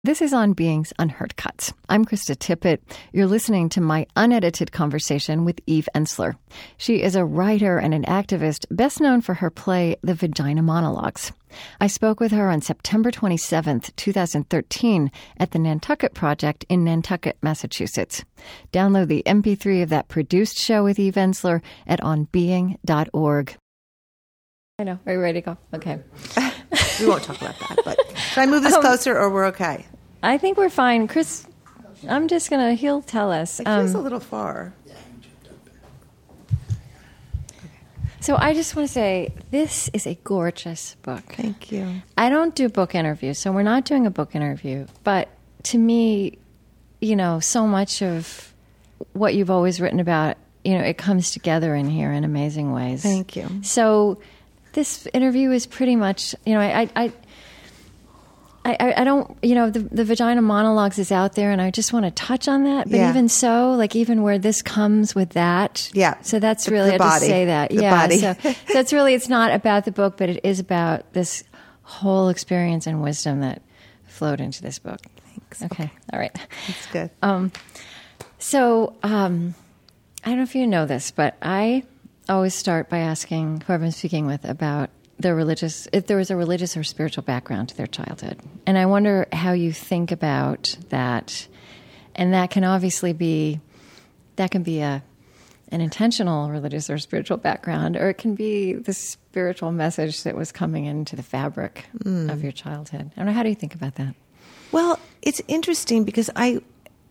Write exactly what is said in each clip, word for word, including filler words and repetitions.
This is On Being's Unheard Cuts. I'm Krista Tippett. You're listening to my unedited conversation with Eve Ensler. She is a writer and an activist best known for her play The Vagina Monologues. I spoke with her on September twenty-seventh, twenty thirteen at the Nantucket Project in Nantucket, Massachusetts. Download the M P three of that produced show with Eve Ensler at on being dot org. I know. Are you ready to go? Okay. We won't talk about that, but should I move this um, closer or we're okay? I think we're fine. Chris, I'm just going to, he'll tell us. It feels um, a little far. So I just want to say, this is a gorgeous book. Thank you. I don't do book interviews, so we're not doing a book interview. But to me, you know, so much of what you've always written about, you know, it comes together in here in amazing ways. Thank you. So this interview is pretty much, you know, I... I, I, I don't, you know, the, the Vagina Monologues is out there, and I just want to touch on that. But yeah. even so, like even where this comes with that. Yeah. So that's the, really, the I body. just say that. The yeah. Body. So, so it's really, it's not about the book, but it is about this whole experience and wisdom that flowed into this book. Thanks. Okay. okay. All right. That's good. Um, so um, I don't know if you know this, but I always start by asking whoever I'm speaking with about their religious, if there was a religious or spiritual background to their childhood. And I wonder how you think about that. And that can obviously be, that can be a an intentional religious or spiritual background, or it can be the spiritual message that was coming into the fabric mm. of your childhood. I don't know, how do you think about that? Well, it's interesting because I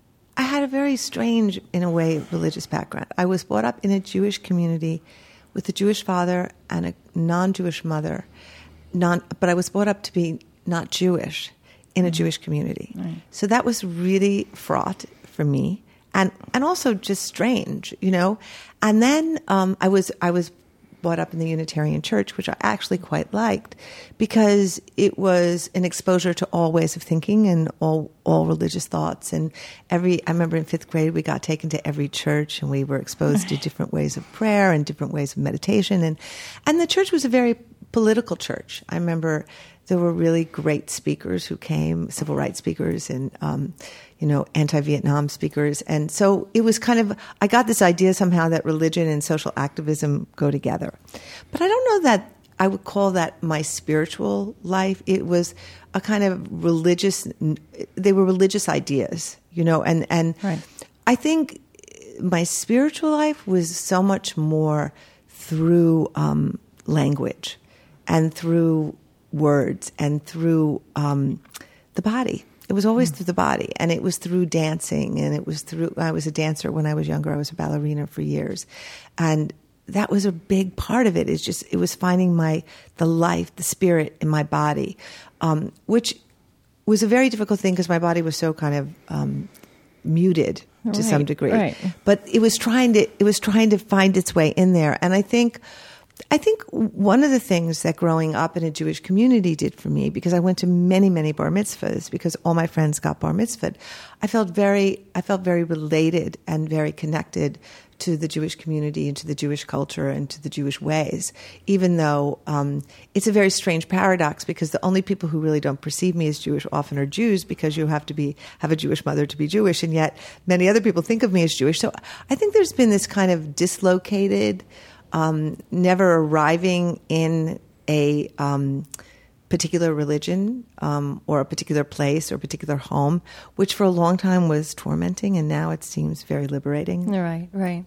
I had a very strange, in a way, religious background. I was brought up in a Jewish community with a Jewish father and a non-Jewish mother, non, but I was brought up to be not Jewish in a mm. Jewish community. Right. So that was really fraught for me, and and also just strange, you know. And then um, I was I was brought up in the Unitarian Church, which I actually quite liked, because it was an exposure to all ways of thinking and all all religious thoughts. And every I remember in fifth grade we got taken to every church, and we were exposed to different ways of prayer and different ways of meditation. And and the church was a very political church. I remember there were really great speakers who came, civil rights speakers and, um, you know, anti-Vietnam speakers. And so it was kind of, I got this idea somehow that religion and social activism go together. But I don't know that I would call that my spiritual life. It was a kind of religious, they were religious ideas, you know, and, and right. I think my spiritual life was so much more through um, language and through words and through um, the body. It was always mm. through the body, and it was through dancing, and it was through, I was a dancer when I was younger. I was a ballerina for years. And that was a big part of it. It's just, it was finding my, the life, the spirit in my body, um, which was a very difficult thing because my body was so kind of um, muted to right, some degree. Right. But it was trying to, it was trying to find its way in there. And I think, I think one of the things that growing up in a Jewish community did for me, because I went to many, many bar mitzvahs, because all my friends got bar mitzvahed, I felt very, I felt very related and very connected to the Jewish community and to the Jewish culture and to the Jewish ways, even though um, it's a very strange paradox, because the only people who really don't perceive me as Jewish often are Jews, because you have to be have a Jewish mother to be Jewish, and yet many other people think of me as Jewish. So I think there's been this kind of dislocated, Um, never arriving in a um, particular religion um, or a particular place or a particular home, which for a long time was tormenting, and now it seems very liberating. Right, right.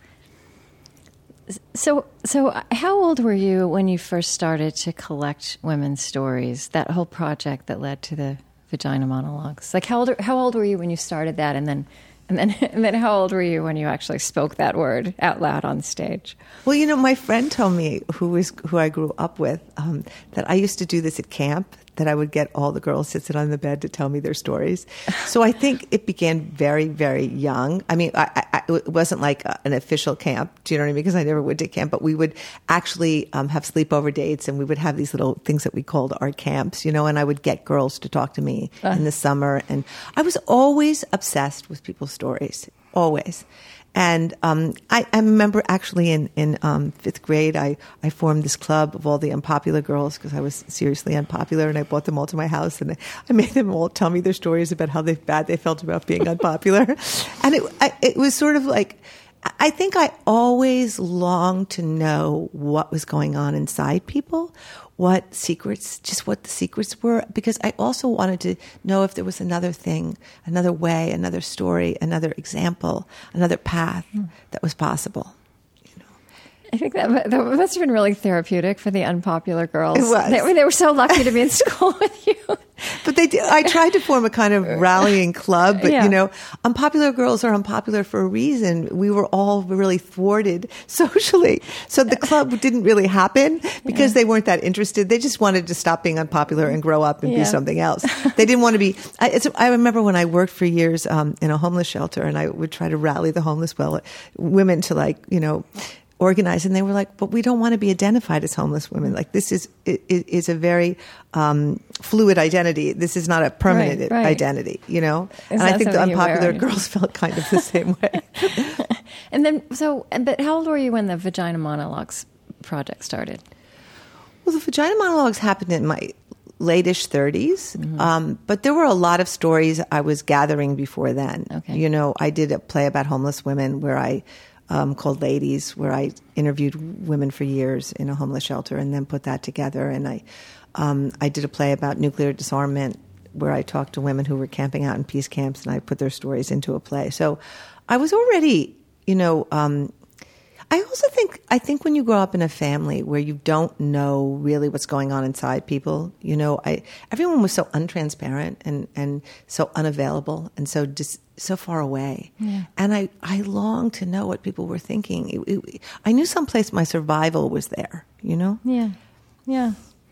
So, so how old were you when you first started to collect women's stories? That whole project that led to the Vagina Monologues. Like, how old? How old were you when you started that, and then? And then, and then how old were you when you actually spoke that word out loud on stage? Well, you know, my friend told me, who was who I grew up with, um, that I used to do this at camp, that I would get all the girls to sit on the bed to tell me their stories. So I think it began very, very young. I mean, I, I, it wasn't like a, an official camp, do you know what I mean? Because I never went to camp, but we would actually um, have sleepover dates, and we would have these little things that we called our camps, you know, and I would get girls to talk to me uh. in the summer. And I was always obsessed with people's stories. always. And um, I, I remember actually in, in um, fifth grade, I, I formed this club of all the unpopular girls because I was seriously unpopular, and I brought them all to my house, and I made them all tell me their stories about how they, bad they felt about being unpopular. And it, I, it was sort of like, I think I always longed to know what was going on inside people, what secrets, just what the secrets were, because I also wanted to know if there was another thing, another way, another story, another example, another path mm. that was possible. You know, I think that, that must have been really therapeutic for the unpopular girls. It was. They, they were so lucky to be in school with you. But they did, I tried to form a kind of rallying club, but, yeah. you know, unpopular girls are unpopular for a reason. We were all really thwarted socially. So the club didn't really happen because yeah. they weren't that interested. They just wanted to stop being unpopular and grow up and yeah. be something else. They didn't want to be, I, it's, I remember when I worked for years um, in a homeless shelter, and I would try to rally the homeless well, women to, like, you know, organized, and they were like, but we don't want to be identified as homeless women. Like, this is it, it is a very um, fluid identity. This is not a permanent right, right. identity, you know? Is and I think the unpopular on girls felt kind of the same way. And then, so, but how old were you when the Vagina Monologues project started? Well, the Vagina Monologues happened in my late-ish thirties, mm-hmm. um, but there were a lot of stories I was gathering before then. Okay. You know, I did a play about homeless women where I Um, called Ladies, where I interviewed women for years in a homeless shelter and then put that together. And I um, I did a play about nuclear disarmament where I talked to women who were camping out in peace camps, and I put their stories into a play. So I was already, you know, um, I also think, I think when you grow up in a family where you don't know really what's going on inside people, you know, I everyone was so untransparent and, and so unavailable and so dis, so far away. Yeah. And I, I longed to know what people were thinking. It, it, I knew someplace my survival was there, you know? Yeah, yeah.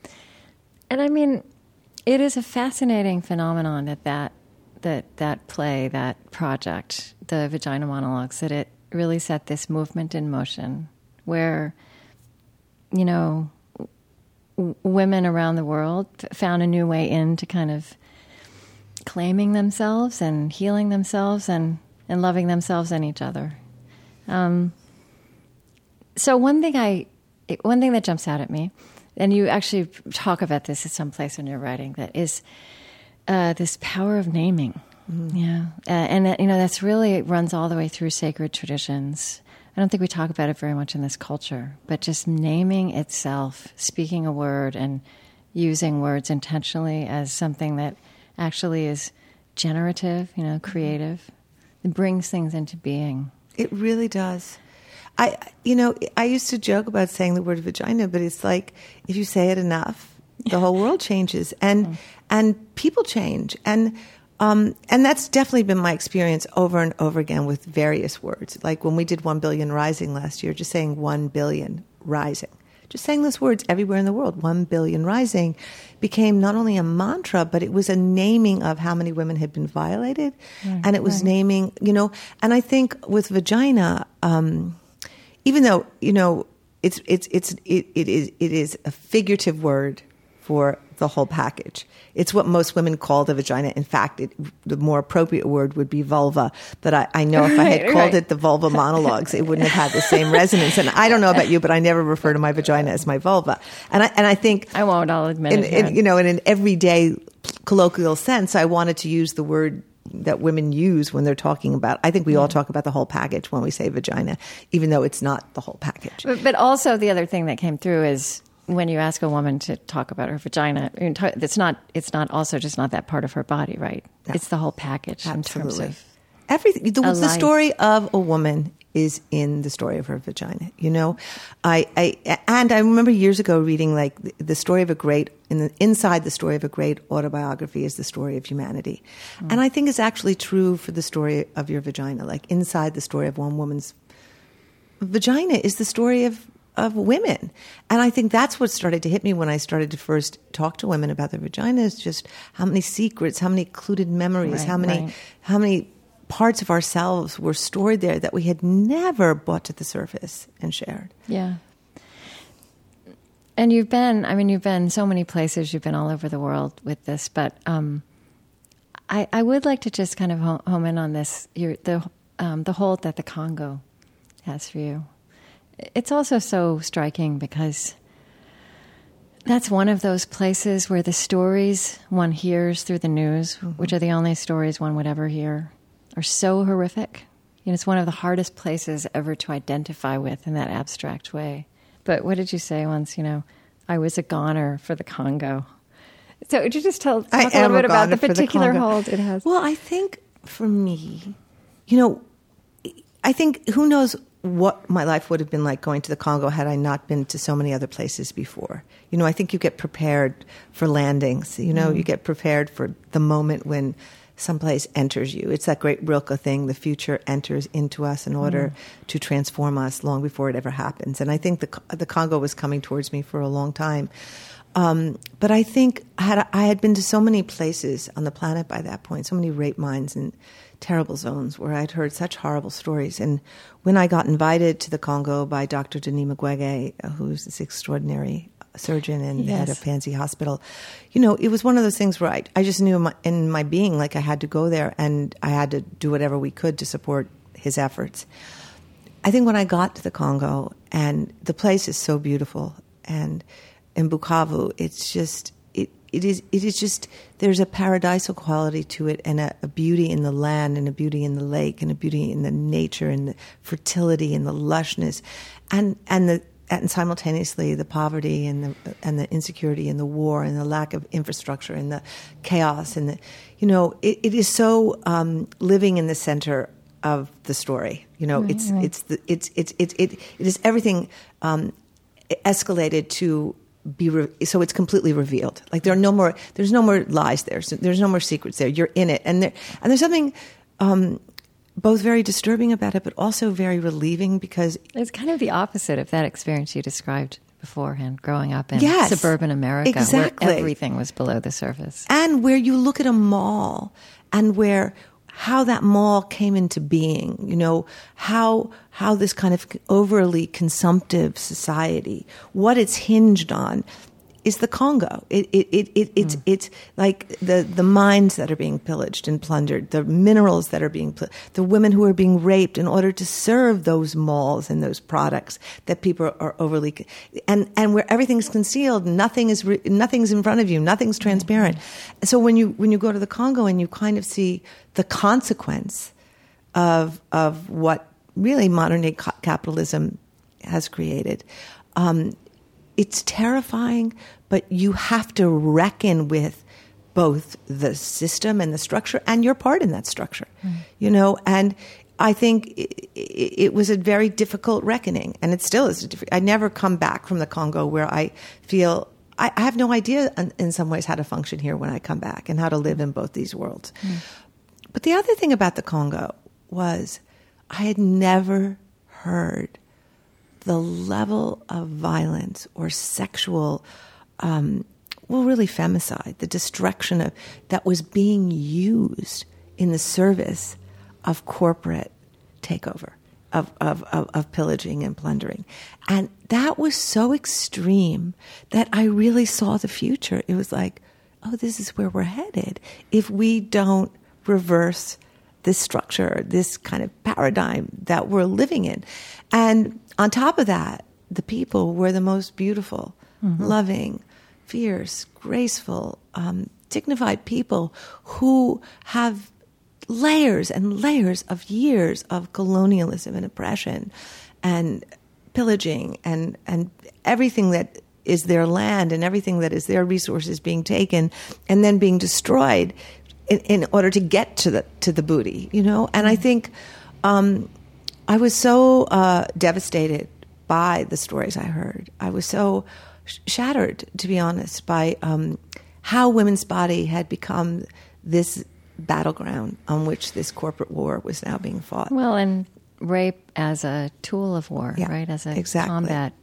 And I mean, it is a fascinating phenomenon that that, that, that play, that project, the Vagina Monologues, that it really set this movement in motion where, you know, w- women around the world found a new way into kind of claiming themselves and healing themselves and, and loving themselves and each other. Um, so one thing I, one thing that jumps out at me, and you actually talk about this at some place in your writing, that is uh, this power of naming. Mm-hmm. Yeah. Uh, and, that, you know, that's really, it runs all the way through sacred traditions. I don't think we talk about it very much in this culture, but just naming itself, speaking a word and using words intentionally as something that actually is generative, you know, creative. It brings things into being. It really does. I, you know, I used to joke about saying the word vagina, but it's like, if you say it enough, the whole world changes, and mm. and people change. And Um, and that's definitely been my experience over and over again with various words. Like when we did one billion Rising last year, just saying one billion Rising, just saying those words everywhere in the world, one billion Rising, became not only a mantra, but it was a naming of how many women had been violated. Right, and it was right. naming, you know, and I think with vagina, um, even though, you know, it's, it's, it's, it, it is, it is a figurative word for the whole package. It's what most women call the vagina. In fact, it, the more appropriate word would be vulva. But I, I know if I had right, called right. it the vulva monologues, it wouldn't have had the same resonance. And I don't know about you, but I never refer to my vagina as my vulva. And I, and I think I won't. I'll admit in, it. In, you know, in an everyday colloquial sense, I wanted to use the word that women use when they're talking about. I think we all talk about the whole package when we say vagina, even though it's not the whole package. But, but also, the other thing that came through is, when you ask a woman to talk about her vagina, it's not it's not also just not that part of her body, right? No. It's the whole package. Absolutely. In terms of everything. The, the story of a woman is in the story of her vagina. You know, I, I and I remember years ago reading like the, the story of a great in the, inside the story of a great autobiography is the story of humanity, mm. and I think it's actually true for the story of your vagina. Like inside the story of one woman's vagina is the story of. of women. And I think that's what started to hit me when I started to first talk to women about their vaginas, just how many secrets, how many occluded memories, right, how many right. how many parts of ourselves were stored there that we had never brought to the surface and shared. Yeah. And you've been, I mean, you've been so many places, you've been all over the world with this, but um, I, I would like to just kind of home in on this, your, the um, the hold that the Congo has for you. It's also so striking because that's one of those places where the stories one hears through the news, mm-hmm. which are the only stories one would ever hear, are so horrific. You know, it's one of the hardest places ever to identify with in that abstract way. But what did you say once, you know, I was a goner for the Congo. So would you just tell talk I a little am bit a about the goner for the particular Congo. hold it has? Well, I think for me, you know, I think who knows what my life would have been like going to the Congo had I not been to so many other places before. You know, I think you get prepared for landings. You know, mm. you get prepared for the moment when someplace enters you. It's that great Rilke thing, the future enters into us in order mm. to transform us long before it ever happens. And I think the the Congo was coming towards me for a long time. Um, but I think I had, I had been to so many places on the planet by that point, so many rape mines and terrible zones where I'd heard such horrible stories. And when I got invited to the Congo by Doctor Denis Mukwege, who's this extraordinary surgeon and yes. the head of Panzi Hospital, you know, it was one of those things where I, I just knew in my, in my being, like I had to go there and I had to do whatever we could to support his efforts. I think when I got to the Congo, and the place is so beautiful, and in Bukavu, it's just, it, it is it is just, there's a paradisal quality to it, and a, a beauty in the land, and a beauty in the lake, and a beauty in the nature, and the fertility, and the lushness, and and the and simultaneously the poverty, and the and the insecurity, and the war, and the lack of infrastructure, and the chaos, and the, you know, it, it is so um, living in the center of the story. You know, right, it's, right. it's the it's it's it's it it is everything um, escalated to be re- so it's completely revealed. Like there are no more, there's no more lies there. So there's no more secrets there. You're in it, and there and there's something um, both very disturbing about it, but also very relieving, because it's kind of the opposite of that experience you described beforehand, growing up in yes, suburban America, exactly. where everything was below the surface, and where you look at a mall and where how that mall came into being, you know, how how this kind of overly consumptive society, what it's hinged on, is the Congo. It it it, it it's mm. it's like the the mines that are being pillaged and plundered, the minerals that are being pl- the women who are being raped in order to serve those malls and those products that people are overly, and and where everything's concealed, nothing is re- nothing's in front of you, nothing's transparent. Mm-hmm. So when you when you go to the Congo and you kind of see the consequence of of what really modern day ca- capitalism has created. Um, It's terrifying, but you have to reckon with both the system and the structure and your part in that structure, mm. you know, and I think it, it was a very difficult reckoning, and it still is. I never come back from the Congo where I feel I, I have no idea in, in some ways how to function here when I come back, and how to live in both these worlds. Mm. But the other thing about the Congo was I had never heard the level of violence or sexual, um, well, really femicide, the destruction of that was being used in the service of corporate takeover, of, of, of, of pillaging and plundering. And that was so extreme that I really saw the future. It was like, oh, this is where we're headed if we don't reverse this structure, this kind of paradigm that we're living in. And on top of that, the people were the most beautiful, mm-hmm. loving, fierce, graceful, um, dignified people who have layers and layers of years of colonialism and oppression and pillaging and, and everything that is their land and everything that is their resources being taken and then being destroyed in, in order to get to the to the booty, you know? And I think um, I was so uh, devastated by the stories I heard. I was so sh- shattered, to be honest, by um, how women's body had become this battleground on which this corporate war was now being fought. Well, and rape as a tool of war, yeah, right? As a exactly. combat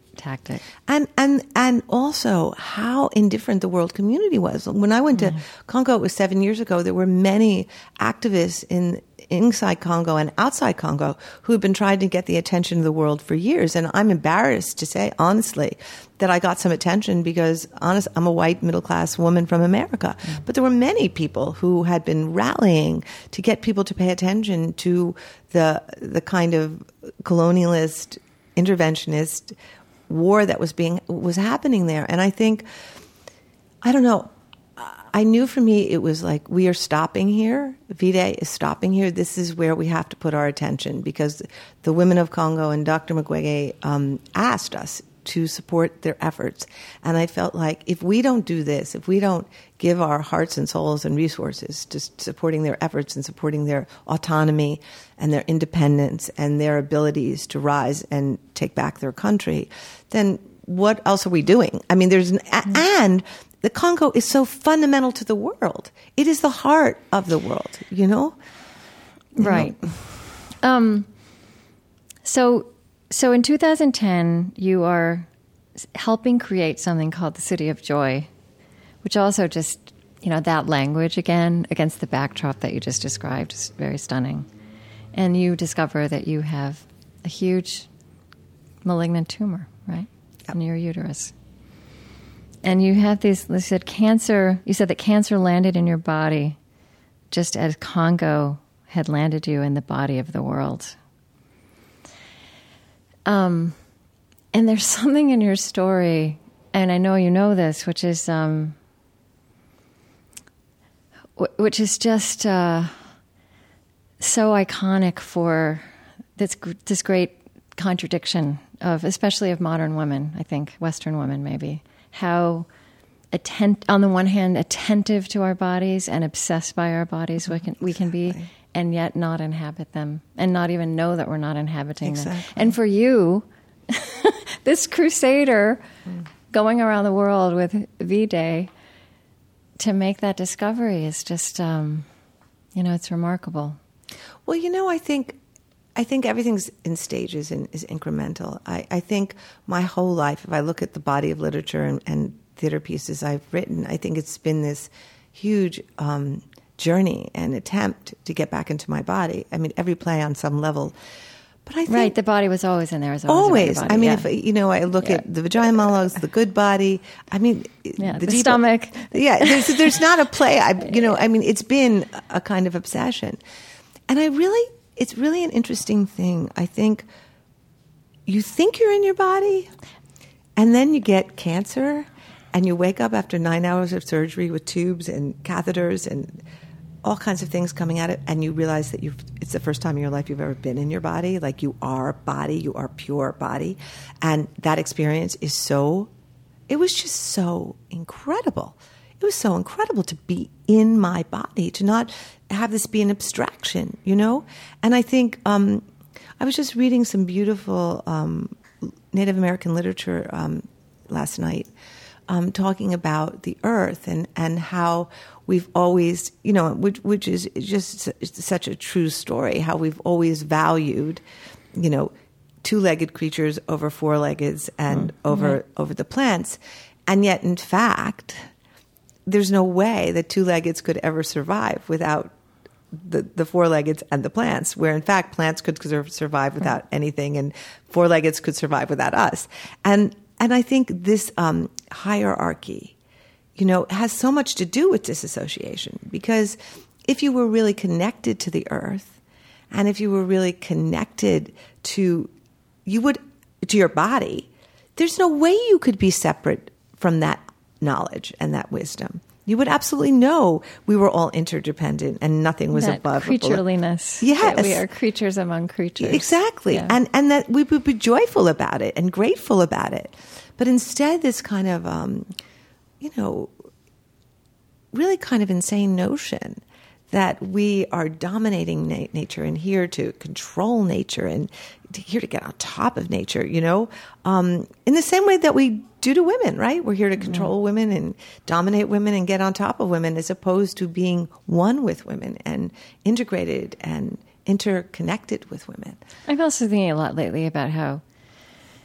tactic. And and and also how indifferent the world community was. When I went to mm. Congo, it was seven years ago, there were many activists in inside Congo and outside Congo who had been trying to get the attention of the world for years. And I'm embarrassed to say, honestly, that I got some attention because, honest, I'm a white middle-class woman from America. Mm. But there were many people who had been rallying to get people to pay attention to the the kind of colonialist, interventionist war that was being was happening there. And I think, I don't know, I knew for me it was like, we are stopping here. V-Day is stopping here. This is where we have to put our attention, because the women of Congo and Doctor Mukwege um, asked us to support their efforts. And I felt like if we don't do this, if we don't give our hearts and souls and resources to supporting their efforts and supporting their autonomy and their independence and their abilities to rise and take back their country, then what else are we doing? I mean, there's an, and the Congo is so fundamental to the world. It is the heart of the world, you know? You right. know? Um, so, so in two thousand ten, you are helping create something called the City of Joy, which also just, you know, that language again against the backdrop that you just described is very stunning. And you discover that you have a huge malignant tumor, right, yep. in your uterus. And you have these, you said cancer, you said that cancer landed in your body just as Congo had landed you in the body of the world. Um, and there's something in your story, and I know you know this, which is, um, w- which is just uh, so iconic for this this great contradiction of, especially of modern women, I think, Western women maybe. How, attent- on the one hand, attentive to our bodies and obsessed by our bodies we can we can be, and yet not inhabit them, and not even know that we're not inhabiting exactly. them. And for you, this crusader mm. going around the world with V-Day to make that discovery is just, um, you know, it's remarkable. Well, you know, I think I think everything's in stages and is incremental. I, I think my whole life, if I look at the body of literature and, and theater pieces I've written, I think it's been this huge um, journey and attempt to get back into my body. I mean, every play on some level. But I think right, the body was always in there. As always. Body, I mean, yeah. if you know, I look yeah. at the vagina monologues, the good body. I mean, yeah, the, the deep, stomach. Yeah, there's, there's not a play. I, you know, I mean, it's been a kind of obsession, and I really. It's really an interesting thing. I think you think you're in your body, and then you get cancer, and you wake up after nine hours of surgery with tubes and catheters and all kinds of things coming at it, and you realize that you've, it's the first time in your life you've ever been in your body. Like, you are body, you are pure body. And that experience is so, it was just so incredible. It was so incredible to be in my body, to not have this be an abstraction, you know? And I think um, I was just reading some beautiful um, Native American literature um, last night, um, talking about the earth and, and how we've always, you know, which, which is just such a true story, how we've always valued, you know, two-legged creatures over four-leggeds and mm-hmm. over over the plants. And yet, in fact, there's no way that two-leggeds could ever survive without the, the four-leggeds and the plants, where in fact plants could survive without anything and four-leggeds could survive without us. And and I think this um, hierarchy, you know, has so much to do with disassociation, because if you were really connected to the earth and if you were really connected to, you would, to your body, there's no way you could be separate from that knowledge and that wisdom. You would absolutely know we were all interdependent and nothing was that above. Creatureliness. Yes. That we are creatures among creatures. Exactly. Yeah. And and that we would be joyful about it and grateful about it. But instead, this kind of, um, you know, really kind of insane notion that we are dominating na- nature and here to control nature and to, here to get on top of nature, you know, um, in the same way that we do to women, right? We're here to control mm-hmm. women and dominate women and get on top of women, as opposed to being one with women and integrated and interconnected with women. I'm also thinking a lot lately about how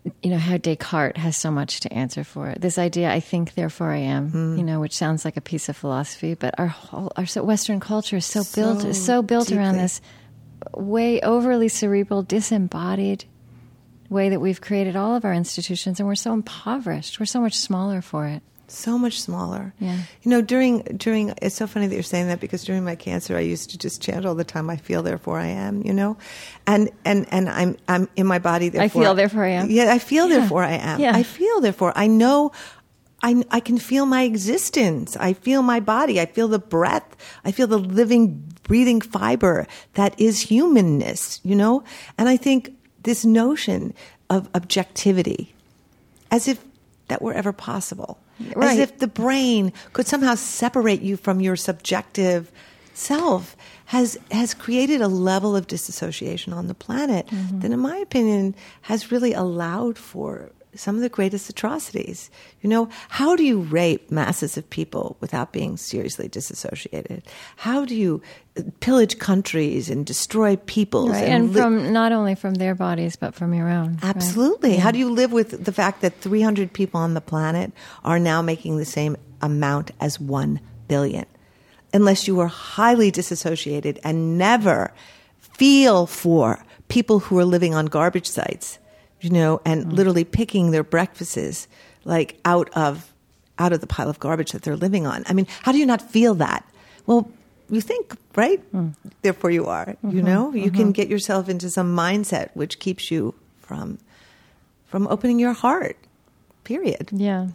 you know, how Descartes has so much to answer for. This idea, I think, therefore I am, mm. you know, which sounds like a piece of philosophy, but our whole, our Western culture is so, so built, is so built deeply. around this way overly cerebral, disembodied way that we've created all of our institutions, and we're so impoverished. We're so much smaller for it. So much smaller. Yeah. You know, during, during, it's so funny that you're saying that, because during my cancer, I used to just chant all the time, I feel, therefore I am, you know? And, and, and I'm, I'm in my body, therefore. I feel, therefore I am. Yeah, I feel, yeah. therefore I am. Yeah. I feel, therefore, I know, I, I can feel my existence. I feel my body. I feel the breath. I feel the living, breathing fiber that is humanness, you know? And I think this notion of objectivity, as if that were ever possible. Right. As if the brain could somehow separate you from your subjective self, has has created a level of disassociation on the planet mm-hmm. that, in my opinion, has really allowed for some of the greatest atrocities. You know, how do you rape masses of people without being seriously disassociated? How do you pillage countries and destroy peoples? Right. And, and from li- not only from their bodies, but from your own. Absolutely. Right? How Yeah. do you live with the fact that three hundred people on the planet are now making the same amount as one billion? Unless you are highly disassociated and never feel for people who are living on garbage sites, you know, and mm. literally picking their breakfasts like out of out of the pile of garbage that they're living on. I mean, how do you not feel that? Well, you think, right? Mm. Therefore you are. Mm-hmm. You know, you mm-hmm. can get yourself into some mindset which keeps you from from opening your heart. Period. Yeah.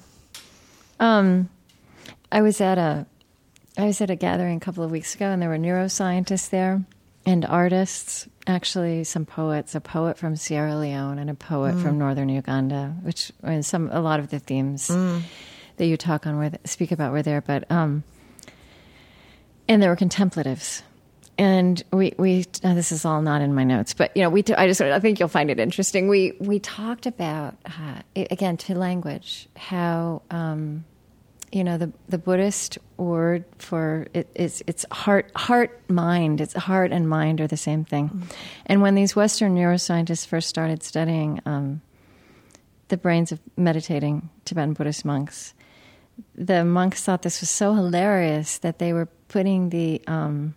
Um, I was at a I was at a gathering a couple of weeks ago, and there were neuroscientists there and artists. Actually, some poets, a poet from Sierra Leone and a poet mm. from northern Uganda, which I mean, some a lot of the themes mm. that you talk on were speak about were there, but um, and there were contemplatives, and we we now this is all not in my notes, but you know we t- I just I think you'll find it interesting. We we talked about uh, again to language how. Um, You know, the the Buddhist word for it is it's heart, heart, mind. It's heart and mind are the same thing. Mm. And when these Western neuroscientists first started studying um, the brains of meditating Tibetan Buddhist monks, the monks thought this was so hilarious that they were putting the um,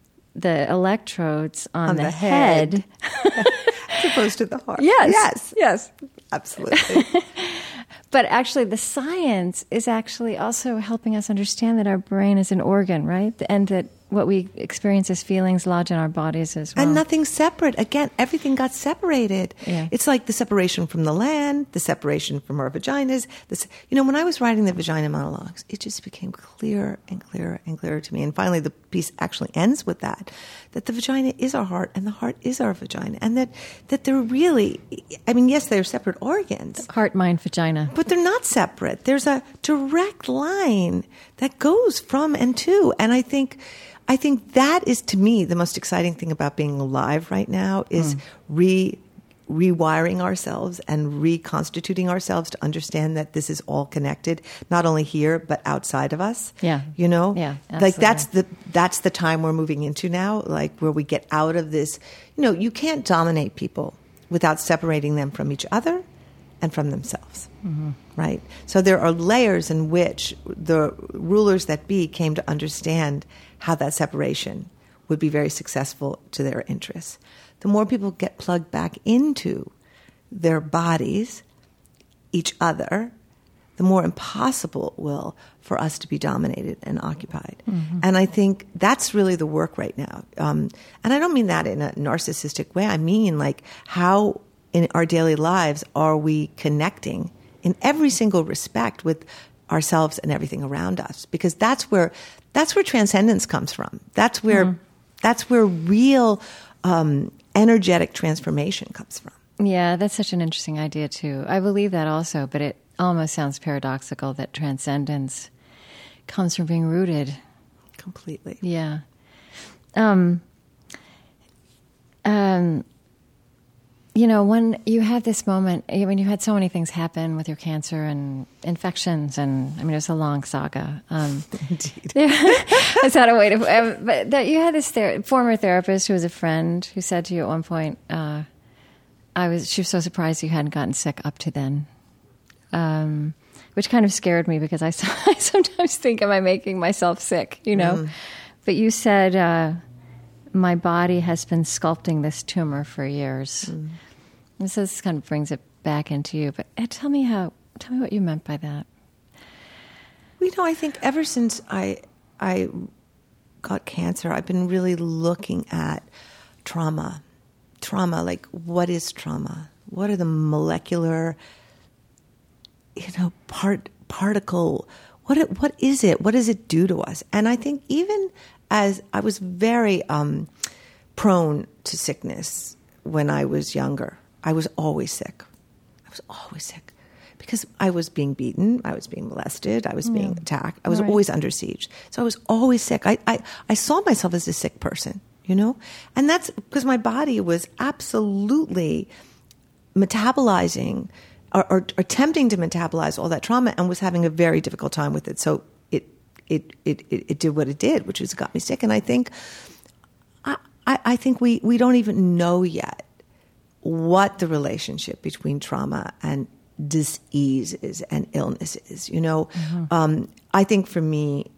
the electrodes on, on the, the head, head. As opposed to the heart. Yes, yes, yes, absolutely. But actually, the science is actually also helping us understand that our brain is an organ, right? And that what we experience as feelings lodge in our bodies as well. And nothing's separate. Again, everything got separated. Yeah. It's like the separation from the land, the separation from our vaginas. This, you know, when I was writing the vagina monologues, it just became clearer and clearer and clearer to me. And finally, the piece actually ends with that, that the vagina is our heart and the heart is our vagina. And that, that they're really, I mean, yes, they're separate organs. Heart, mind, vagina. But they're not separate. There's a direct line that goes from and to. And I think... I think that is, to me, the most exciting thing about being alive right now is mm. re rewiring ourselves and reconstituting ourselves to understand that this is all connected, not only here but outside of us. Yeah, you know, yeah, absolutely. Like that's the that's the time we're moving into now, like where we get out of this. You know, you can't dominate people without separating them from each other and from themselves. Mm-hmm. Right. So there are layers in which the rulers that be came to understand how that separation would be very successful to their interests. The more people get plugged back into their bodies, each other, the more impossible it will for us to be dominated and occupied. Mm-hmm. And I think that's really the work right now. Um, and I don't mean that in a narcissistic way. I mean, like, how in our daily lives are we connecting in every single respect with ourselves and everything around us? Because that's where that's where transcendence comes from. That's where mm. that's where real um, energetic transformation comes from. Yeah, that's such an interesting idea too. I believe that also, but it almost sounds paradoxical that transcendence comes from being rooted. Completely. Yeah. Um. Um. You know, when you had this moment, I mean, you had so many things happen with your cancer and infections, and I mean, it was a long saga. Um, Indeed. That's not a way to, um, but that you had this ther- former therapist who was a friend who said to you at one point, uh, I was, she was so surprised you hadn't gotten sick up to then, um, which kind of scared me because I, I sometimes think, am I making myself sick, you know? Mm. But you said, uh, my body has been sculpting this tumor for years. Mm. And so this kind of brings it back into you. But uh, tell me how, tell me what you meant by that. Well, you know, I think ever since I, I got cancer, I've been really looking at trauma. Trauma, like what is trauma? What are the molecular, you know, part particle? What it, what is it? What does it do to us? And I think even as I was very um, prone to sickness when I was younger, I was always sick. I was always sick because I was being beaten, I was being molested, I was being yeah. attacked. I was right. always under siege. So I was always sick. I, I, I saw myself as a sick person. You know? And that's because my body was absolutely metabolizing or, or, or attempting to metabolize all that trauma and was having a very difficult time with it. So it it it, it, it did what it did, which was it got me sick. And I think I, I, I think we, we don't even know yet what the relationship between trauma and disease is and illness is. You know? Mm-hmm. Um, I think for me,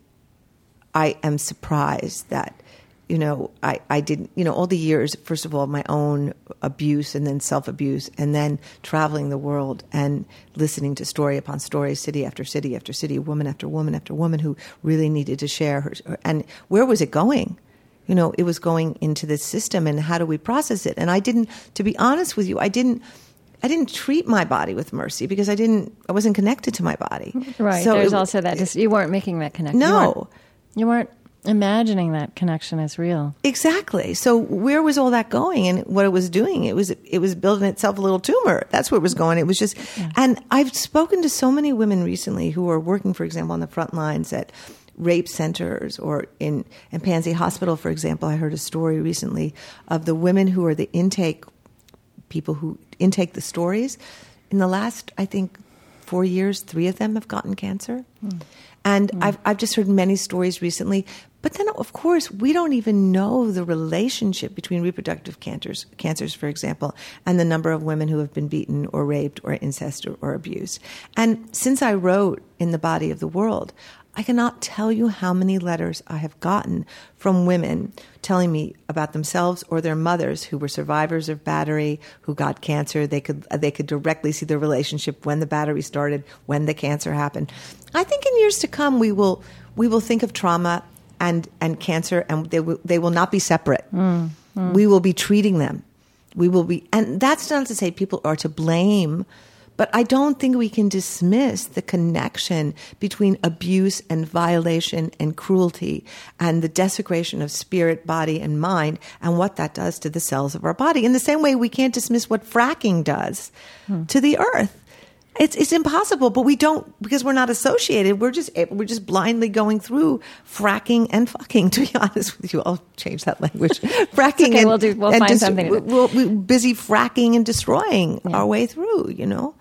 I am surprised that You know, I, I didn't, you know, all the years, first of all, my own abuse and then self-abuse and then traveling the world and listening to story upon story, city after city after city, woman after woman after woman who really needed to share her. And where was it going? You know, it was going into this system, and how do we process it? And I didn't, to be honest with you, I didn't, I didn't treat my body with mercy because I didn't, I wasn't connected to my body. Right. So There's it, also that, just, you weren't making that connection. No. You weren't, you weren't imagining that connection as real. Exactly. So where was all that going? And what it was doing, it was it was building itself a little tumor. That's where it was going. It was just, yeah. And I've spoken to so many women recently who are working, for example, on the front lines at rape centers or in, in Pansy Hospital, for example. I heard a story recently of the women who are the intake people who intake the stories. In the last, I think, four years, three of them have gotten cancer. Mm. And mm. I've I've just heard many stories recently. But then, of course, we don't even know the relationship between reproductive cancers, cancers, for example, and the number of women who have been beaten or raped or incest or, or abused. And since I wrote In the Body of the World, I cannot tell you how many letters I have gotten from women telling me about themselves or their mothers who were survivors of battery, who got cancer. They could they could directly see the relationship when the battery started, when the cancer happened. I think in years to come we will we will think of trauma and and cancer, and they will they will not be separate. Mm, mm. We will be treating them. We will be, and that's not to say people are to blame. But I don't think we can dismiss the connection between abuse and violation and cruelty and the desecration of spirit, body, and mind and what that does to the cells of our body. In the same way, we can't dismiss what fracking does hmm. to the earth. It's it's impossible, but we don't, because we're not associated. We're just we're just blindly going through fracking and fucking. To be honest with you, I'll change that language. Fracking. Okay, and, we'll do. We'll find dis- something. To do. We're, we're busy fracking and destroying yeah. our way through. You know.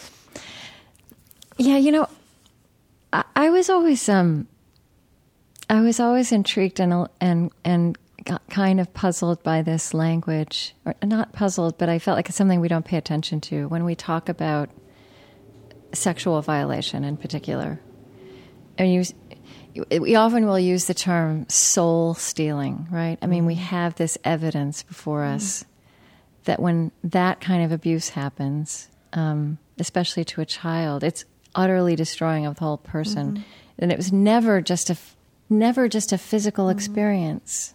Yeah, you know, I, I was always um, I was always intrigued and and and got kind of puzzled by this language, or not puzzled, but I felt like it's something we don't pay attention to when we talk about sexual violation in particular. And you, we often will use the term soul stealing, right? I mean, we have this evidence before us mm. that when that kind of abuse happens, um, especially to a child, it's utterly destroying of the whole person. Mm-hmm. And it was never just a, never just a physical mm-hmm. experience.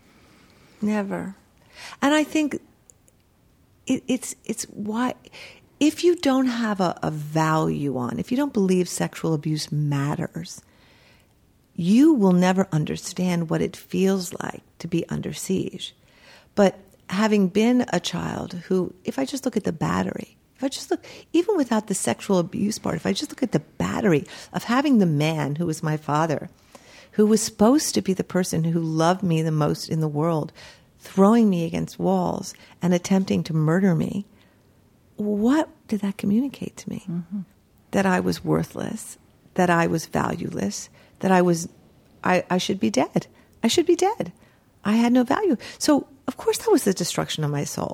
Never. And I think it, it's it's why, if you don't have a, a value on, if you don't believe sexual abuse matters, you will never understand what it feels like to be under siege. But having been a child who, if I just look at the battery, if I just look, even without the sexual abuse part, if I just look at the battery of having the man who was my father, who was supposed to be the person who loved me the most in the world, throwing me against walls and attempting to murder me, what did that communicate to me? Mm-hmm. That I was worthless, that I was valueless, that I was, I, I should be dead. I should be dead. I had no value. So, of course, that was the destruction of my soul.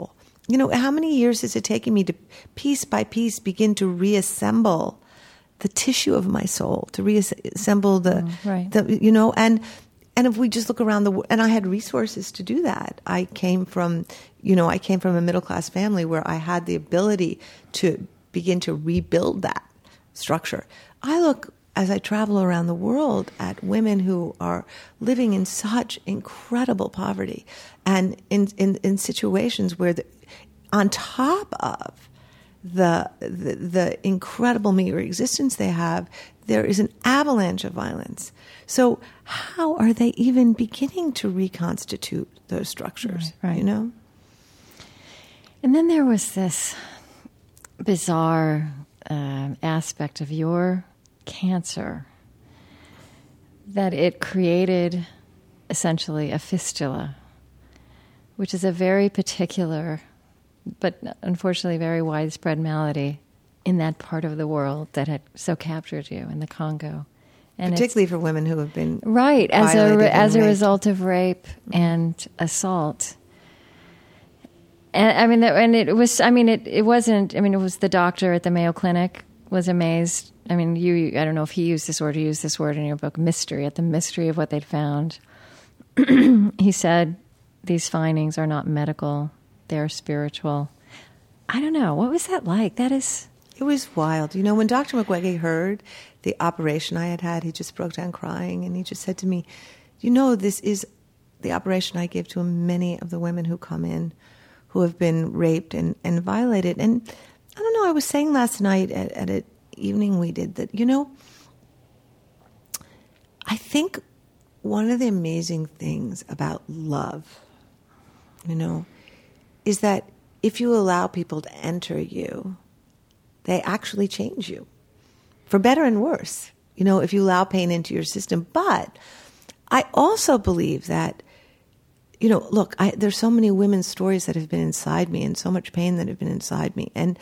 you know, how many years is it taking me to piece by piece begin to reassemble the tissue of my soul, to reassemble the, mm, right. the you know, and and if we just look around the world, and I had resources to do that. I came from, you know, I came from a middle class family where I had the ability to begin to rebuild that structure. I look, as I travel around the world, at women who are living in such incredible poverty and in, in, in situations where, the, on top of the, the the incredible meager existence they have, there is an avalanche of violence. So how are they even beginning to reconstitute those structures, right, right. you know? And then there was this bizarre uh, aspect of your cancer, that it created essentially a fistula, which is a very particular, but unfortunately very widespread malady in that part of the world that had so captured you in the Congo. And particularly for women who have been right as a as a raped. result of rape mm-hmm. and assault. And I mean, and it was. I mean, it it wasn't. I mean, it was the doctor at the Mayo Clinic was amazed. I mean, you. I don't know if he used this word or used this word in your book, mystery. At the mystery of what they'd found, he said these findings are not medical; they're spiritual. I don't know. What was that like? That is. It was wild. You know, when Doctor Mukwege heard the operation I had had, he just broke down crying, and he just said to me, you know, this is the operation I give to many of the women who come in who have been raped and, and violated. And I don't know, I was saying last night at, at an evening we did that, you know, I think one of the amazing things about love, you know, is that if you allow people to enter you, they actually change you, for better and worse, you know, if you allow pain into your system. But I also believe that, you know, look, I, there's so many women's stories that have been inside me and so much pain that have been inside me. And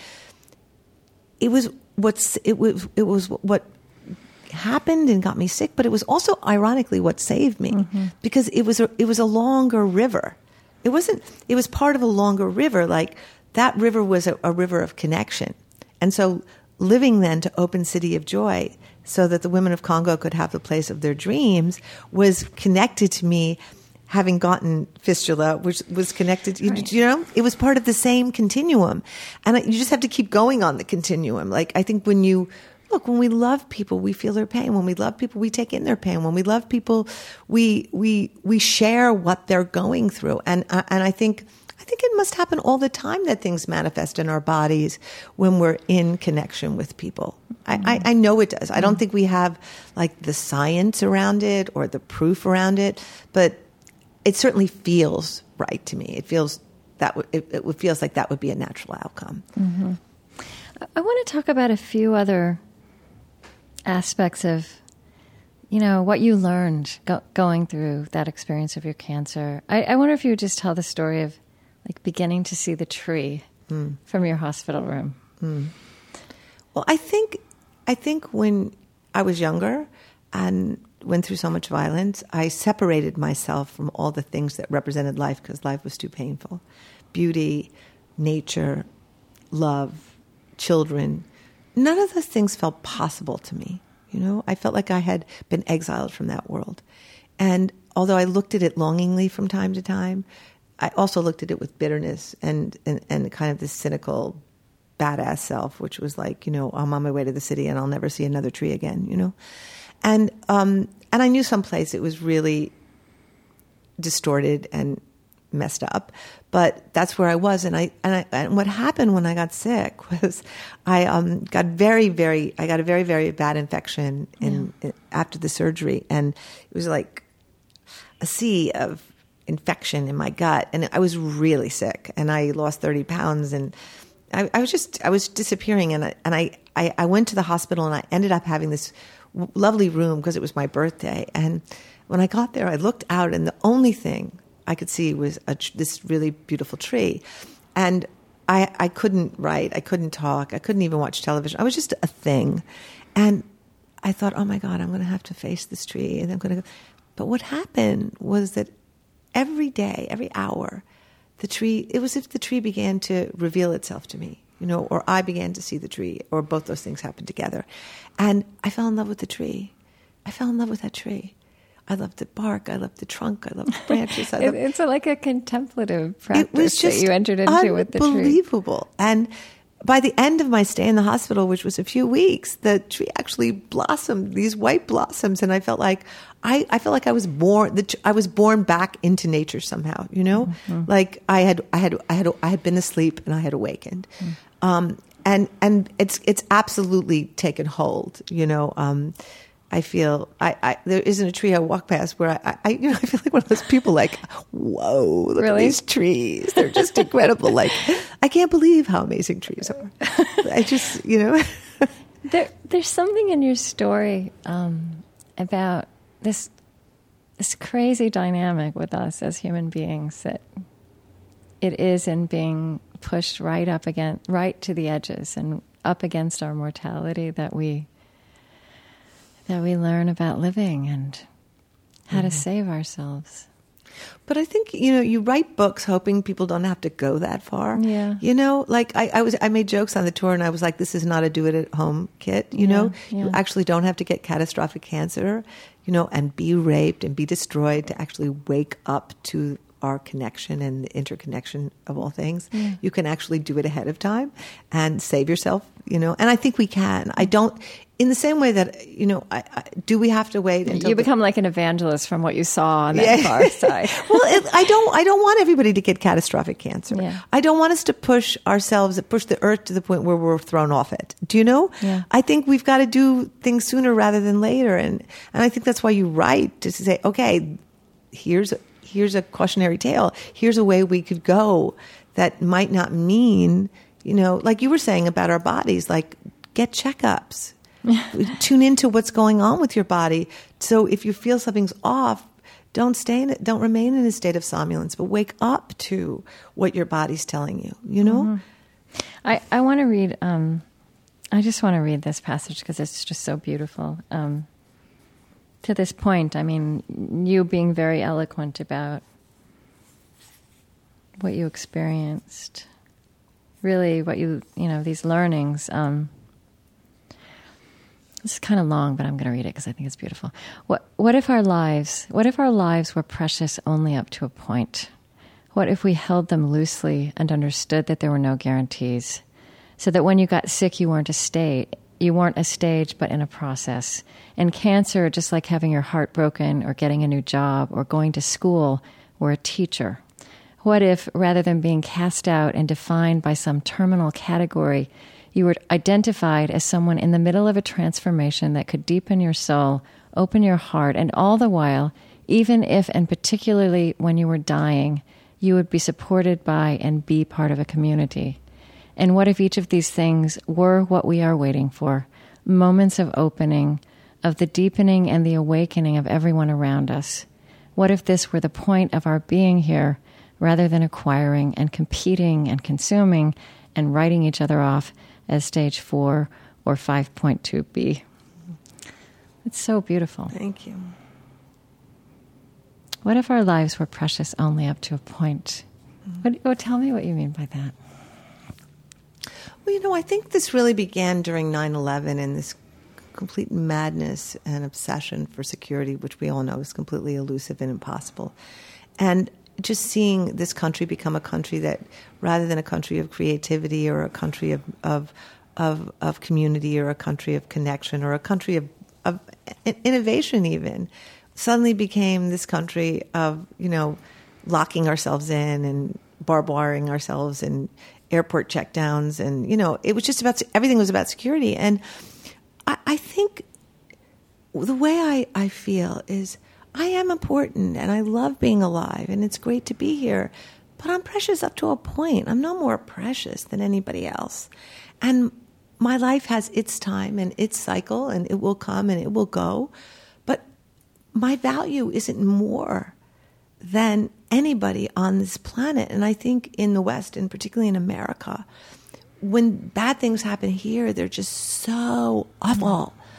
it was what's, it was, it was what happened and got me sick, but it was also ironically what saved me mm-hmm. because it was a, it was a longer river. It wasn't, it was part of a longer river. Like that river was a, a river of connection. And so living then to open City of Joy so that the women of Congo could have the place of their dreams was connected to me having gotten fistula, which was connected, you, right. you know, it was part of the same continuum. And you just have to keep going on the continuum. Like, I think when you, look, when we love people, we feel their pain. When we love people, we take in their pain. When we love people, we, we, we share what they're going through. And, uh, and I think, I think it must happen all the time that things manifest in our bodies when we're in connection with people. Mm-hmm. I, I, I know it does. I don't think we have like the science around it or the proof around it, but it certainly feels right to me. It feels that w- it, it feels like that would be a natural outcome. Mm-hmm. I want to talk about a few other aspects of, you know, what you learned go- going through that experience of your cancer. I, I wonder if you would just tell the story of like beginning to see the tree mm. from your hospital room. Mm. Well, I think, I think when I was younger and went through so much violence, I separated myself from all the things that represented life because life was too painful. Beauty, nature, love, children. None of those things felt possible to me. You know, I felt like I had been exiled from that world. And although I looked at it longingly from time to time, I also looked at it with bitterness and, and, and kind of this cynical, badass self, which was like, you know, I'm on my way to the city and I'll never see another tree again, you know? And um, and I knew someplace it was really distorted and messed up, but that's where I was. And I and, I, and what happened when I got sick was I um, got very, very, I got a very, very bad infection in, yeah. in after the surgery, and it was like a sea of infection in my gut, and I was really sick, and I lost thirty pounds, and I, I was just I was disappearing, and I, and I, I I went to the hospital, and I ended up having this lovely room because it was my birthday. And when I got there, I looked out, and the only thing I could see was a, this really beautiful tree. And I, I couldn't write. I couldn't talk. I couldn't even watch television. I was just a thing. And I thought, oh, my God, I'm going to have to face this tree. And I'm going to go. But what happened was that every day, every hour, the tree, it was as if the tree began to reveal itself to me, you know, or I began to see the tree, or both those things happened together. And I fell in love with the tree. I fell in love with that tree. I loved the bark. I loved the trunk. I loved the branches. I loved, it's a, like a contemplative practice it was just that you entered into with the tree. Unbelievable. And by the end of my stay in the hospital, which was a few weeks, the tree actually blossomed, these white blossoms, and I felt like I, I felt like I was born. The, I was born back into nature somehow. You know, mm-hmm. like I had, I had, I had, I had been asleep and I had awakened, mm-hmm. um, and and it's it's absolutely taken hold. You know. Um, I feel I, I there isn't a tree I walk past where I, I you know I feel like one of those people like, whoa, look really? at these trees, they're just incredible. Like, I can't believe how amazing trees are. I just, you know. there there's something in your story um, about this this crazy dynamic with us as human beings, that it is in being pushed right up against right to the edges and up against our mortality that we that we learn about living and how mm-hmm. to save ourselves. But I think, you know, you write books hoping people don't have to go that far. Yeah. You know, like I, I was, I made jokes on the tour and I was like, this is not a do it at home kit. You yeah, know, yeah. you actually don't have to get catastrophic cancer, you know, and be raped and be destroyed to actually wake up to our connection and the interconnection of all things. Yeah. You can actually do it ahead of time and save yourself, you know, and I think we can. I don't, in the same way that, you know, I, I, do we have to wait until you become the, like an evangelist from what you saw on that yeah. far side? Well, it, I don't. I don't want everybody to get catastrophic cancer. Yeah. I don't want us to push ourselves, push the earth to the point where we're thrown off it. Do you know? Yeah. I think we've got to do things sooner rather than later, and and I think that's why you write, to say, okay, here's a, here's a cautionary tale. Here's a way we could go that might not mean, you know, like you were saying about our bodies, like get checkups. Tune into what's going on with your body. So if you feel something's off, don't stay in it, don't remain in a state of somnolence, but wake up to what your body's telling you, you know? Mm-hmm. I, I want to read, um, I just want to read this passage because it's just so beautiful. Um, to this point, I mean, you being very eloquent about what you experienced, really what you, you know, these learnings, um, it's kind of long, but I'm going to read it because I think it's beautiful. What what if our lives, what if our lives were precious only up to a point? What if we held them loosely and understood that there were no guarantees? So that when you got sick, you weren't a state, you weren't a stage, but in a process. And cancer, just like having your heart broken or getting a new job or going to school, were a teacher. What if, rather than being cast out and defined by some terminal category, you were identified as someone in the middle of a transformation that could deepen your soul, open your heart, and all the while, even if and particularly when you were dying, you would be supported by and be part of a community? And what if each of these things were what we are waiting for, moments of opening, of the deepening and the awakening of everyone around us? What if this were the point of our being here, rather than acquiring and competing and consuming and writing each other off as stage four or five point two B. It's so beautiful. Thank you. What if our lives were precious only up to a point? Mm-hmm. What, oh, tell me what you mean by that. Well, you know, I think this really began during nine eleven and this complete madness and obsession for security, which we all know is completely elusive and impossible. And just seeing this country become a country that, rather than a country of creativity or a country of of of, of community or a country of connection or a country of, of innovation even, suddenly became this country of, you know, locking ourselves in and barbed wiring ourselves and airport checkdowns. And, you know, it was just about, everything was about security. And I, I think the way I, I feel is, I am important and I love being alive and it's great to be here, but I'm precious up to a point. I'm no more precious than anybody else. And my life has its time and its cycle and it will come and it will go. But my value isn't more than anybody on this planet. And I think in the West, and particularly in America, when bad things happen here, they're just so awful.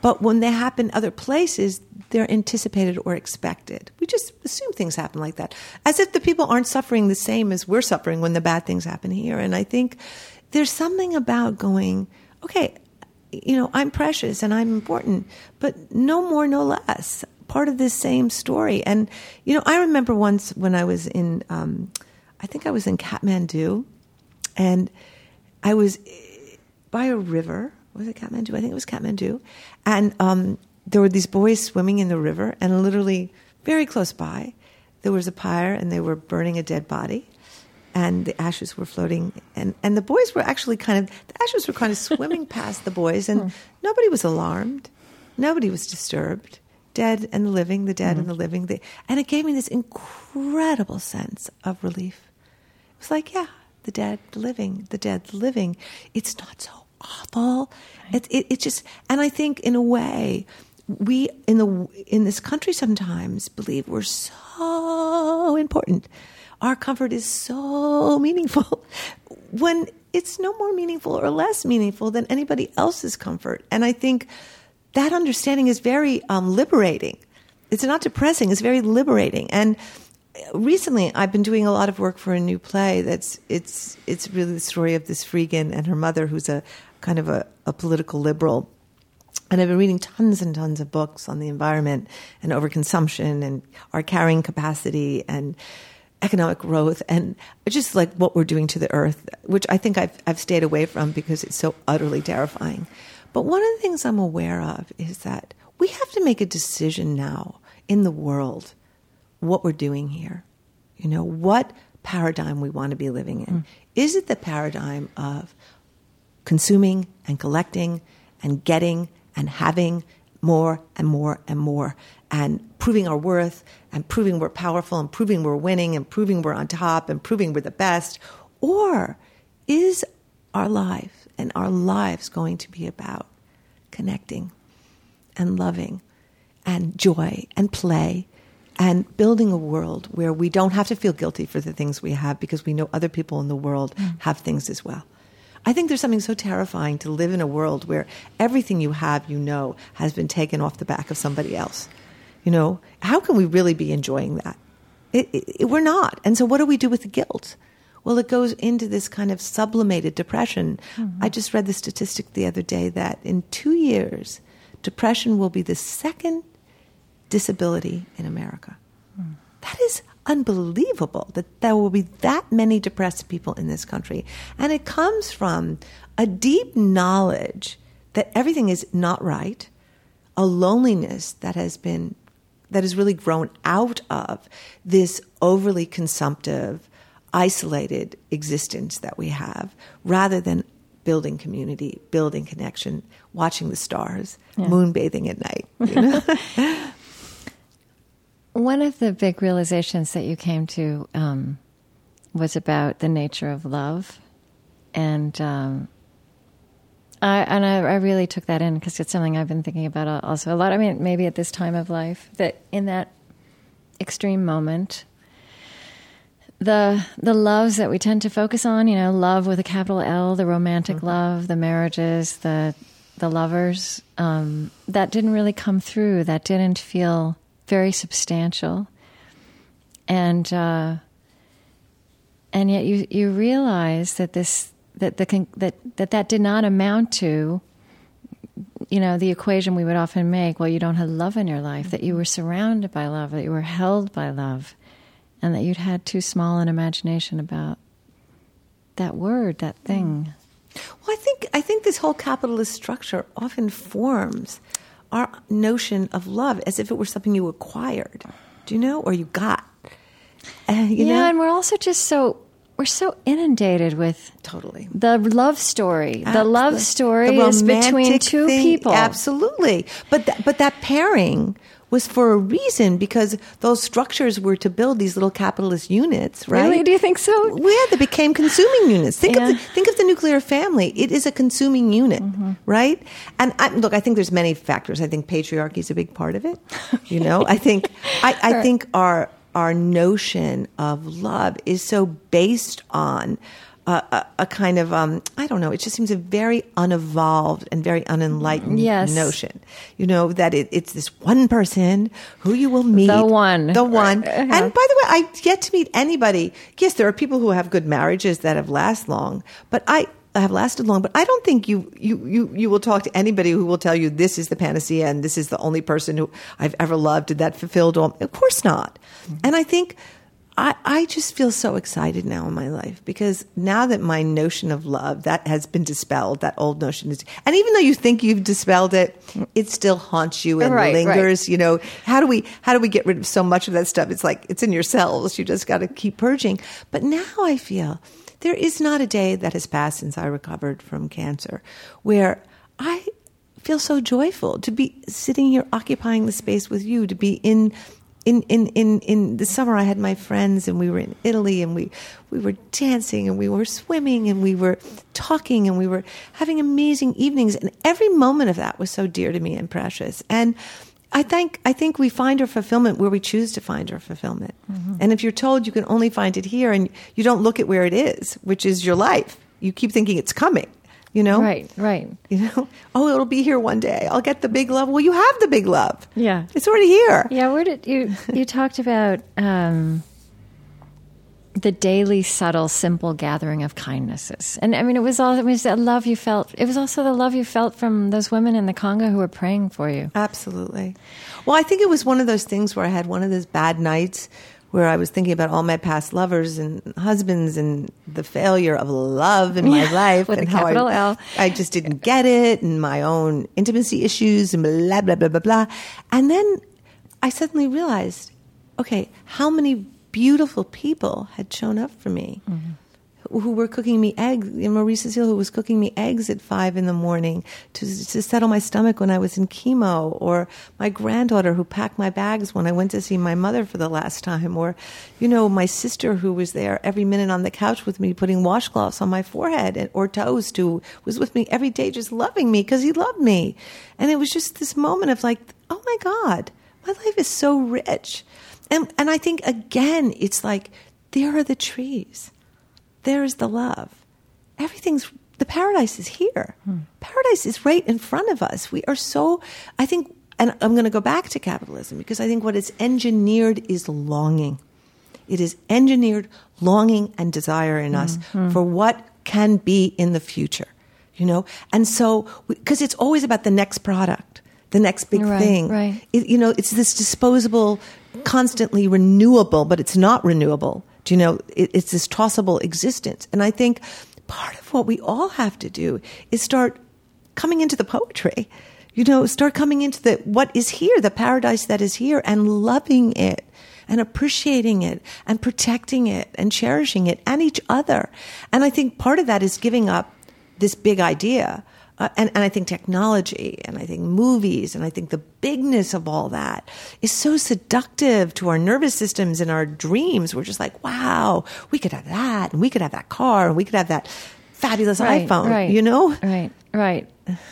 But when they happen other places, they're anticipated or expected. We just assume things happen like that, as if the people aren't suffering the same as we're suffering when the bad things happen here. And I think there's something about going, okay, you know, I'm precious and I'm important, but no more, no less. Part of this same story. And, you know, I remember once when I was in, um, I think I was in Kathmandu, and I was by a river. Was it Kathmandu? I think it was Kathmandu. And um, there were these boys swimming in the river, and literally very close by, there was a pyre, and they were burning a dead body. And the ashes were floating, and, and the boys were actually kind of, the ashes were kind of swimming past the boys, and nobody was alarmed. Nobody was disturbed. Dead and the living, the dead mm-hmm. and the living. The, and it gave me this incredible sense of relief. It was like, yeah, the dead, the living, the dead, the living. It's not so awful. Right. It, it, it just, and I think in a way, we in the in this country sometimes believe we're so important. Our comfort is so meaningful when it's no more meaningful or less meaningful than anybody else's comfort. And I think that understanding is very um, liberating. It's not depressing. It's very liberating. And recently, I've been doing a lot of work for a new play. That's it's it's really the story of this Freegan and her mother, who's a kind of a, a political liberal. And I've been reading tons and tons of books on the environment and overconsumption and our carrying capacity and economic growth and just like what we're doing to the earth, which I think I've I've stayed away from because it's so utterly terrifying. But one of the things I'm aware of is that we have to make a decision now in the world what we're doing here. You know, what paradigm we want to be living in. Mm. Is it the paradigm of consuming and collecting and getting and having more and more and more and proving our worth and proving we're powerful and proving we're winning and proving we're on top and proving we're the best? Or is our life and our lives going to be about connecting and loving and joy and play and building a world where we don't have to feel guilty for the things we have because we know other people in the world mm. have things as well? I think there's something so terrifying to live in a world where everything you have, you know, has been taken off the back of somebody else. You know, how can we really be enjoying that? It, it, it, we're not. And so what do we do with the guilt? Well, it goes into this kind of sublimated depression. Mm-hmm. I just read the statistic the other day that in two years, depression will be the second disability in America. Mm. That is unbelievable that there will be that many depressed people in this country. And it comes from a deep knowledge that everything is not right, a loneliness that has been, that has really grown out of this overly consumptive, isolated existence that we have, rather than building community, building connection, watching the stars, yeah. moonbathing at night. You know? One of the big realizations that you came to um, was about the nature of love, and um, I and I, I really took that in because it's something I've been thinking about also a lot. I mean, maybe at this time of life, that in that extreme moment, the the loves that we tend to focus on, you know, love with a capital L, the romantic mm-hmm. love, the marriages, the the lovers, um, that didn't really come through. That didn't feel very substantial, and uh, and yet you you realize that this that the that that that did not amount to, you know, the equation we would often make. Well, you don't have love in your life. That you were surrounded by love. That you were held by love, and that you'd had too small an imagination about that word, that thing. Well, I think I think this whole capitalist structure often forms our notion of love as if it were something you acquired, do you know, or you got. Uh, you yeah, know? And we're also just so we're so inundated with totally the love story. Absolutely. The love story the is between two thing, people. Absolutely, but th- but that pairing was for a reason, because those structures were to build these little capitalist units, right? Really? Do you think so? Yeah, they became consuming units. Think yeah. of the, think of the nuclear family. It is a consuming unit, mm-hmm. right? And I, look, I think there's many factors. I think patriarchy is a big part of it. You know, I think I, I think our our notion of love is so based on a, a, a kind of, um, I don't know, it just seems a very unevolved and very unenlightened yes. notion. You know, that it, it's this one person who you will meet. The one. The one. Uh-huh. And by the way, I yet to meet anybody. Yes, there are people who have good marriages that have lasted long, but I have lasted long, but I don't think you, you, you, you will talk to anybody who will tell you this is the panacea and this is the only person who I've ever loved and that fulfilled all. Of course not. Mm-hmm. And I think I, I just feel so excited now in my life because now that my notion of love, that has been dispelled, that old notion is, and even though you think you've dispelled it, it still haunts you and right, lingers. Right. You know, how do we, how do we get rid of so much of that stuff? It's like, it's in your cells. You just got to keep purging. But now I feel there is not a day that has passed since I recovered from cancer where I feel so joyful to be sitting here occupying the space with you, to be in In, in, in, in the summer, I had my friends and we were in Italy and we, we were dancing and we were swimming and we were talking and we were having amazing evenings. And every moment of that was so dear to me and precious. And I think, I think we find our fulfillment where we choose to find our fulfillment. Mm-hmm. And if you're told you can only find it here and you don't look at where it is, which is your life, you keep thinking it's coming. You know? Right, right. You know? Oh, it'll be here one day. I'll get the big love. Well, you have the big love. Yeah. It's already here. Yeah, where did you, you talked about um, the daily, subtle, simple gathering of kindnesses. And I mean, it was all, it was that love you felt. It was also the love you felt from those women in the Congo who were praying for you. Absolutely. Well, I think it was one of those things where I had one of those bad nights where I was thinking about all my past lovers and husbands and the failure of love in my yeah, life with and a how capital I, L. I just didn't get it and my own intimacy issues and blah, blah, blah, blah, blah. And then I suddenly realized, okay, how many beautiful people had shown up for me. Mm-hmm. Who were cooking me eggs, Marie Cecile, who was cooking me eggs at five in the morning to, to settle my stomach when I was in chemo, or my granddaughter who packed my bags when I went to see my mother for the last time, or, you know, my sister who was there every minute on the couch with me putting washcloths on my forehead, and, or Toast, who was with me every day just loving me because he loved me. And it was just this moment of like, oh my God, my life is so rich. And, and I think, again, it's like, there are the trees. There's the love. Everything's, the paradise is here. Hmm. Paradise is right in front of us. We are so, I think, and I'm going to go back to capitalism because I think what it's engineered is longing. It is engineered longing and desire in us mm-hmm. for what can be in the future, you know? And so, because it's always about the next product, the next big right, thing. Right. It, you know, it's this disposable, constantly renewable, but it's not renewable. Do you know, it, it's this tossable existence. And I think part of what we all have to do is start coming into the poetry, you know, start coming into the what is here, the paradise that is here, and loving it and appreciating it and protecting it and cherishing it and each other. And I think part of that is giving up this big idea. Uh, and, and I think technology and I think movies and I think the bigness of all that is so seductive to our nervous systems and our dreams. We're just like, wow, we could have that and we could have that car and we could have that fabulous right, iPhone, right, you know? Right, right.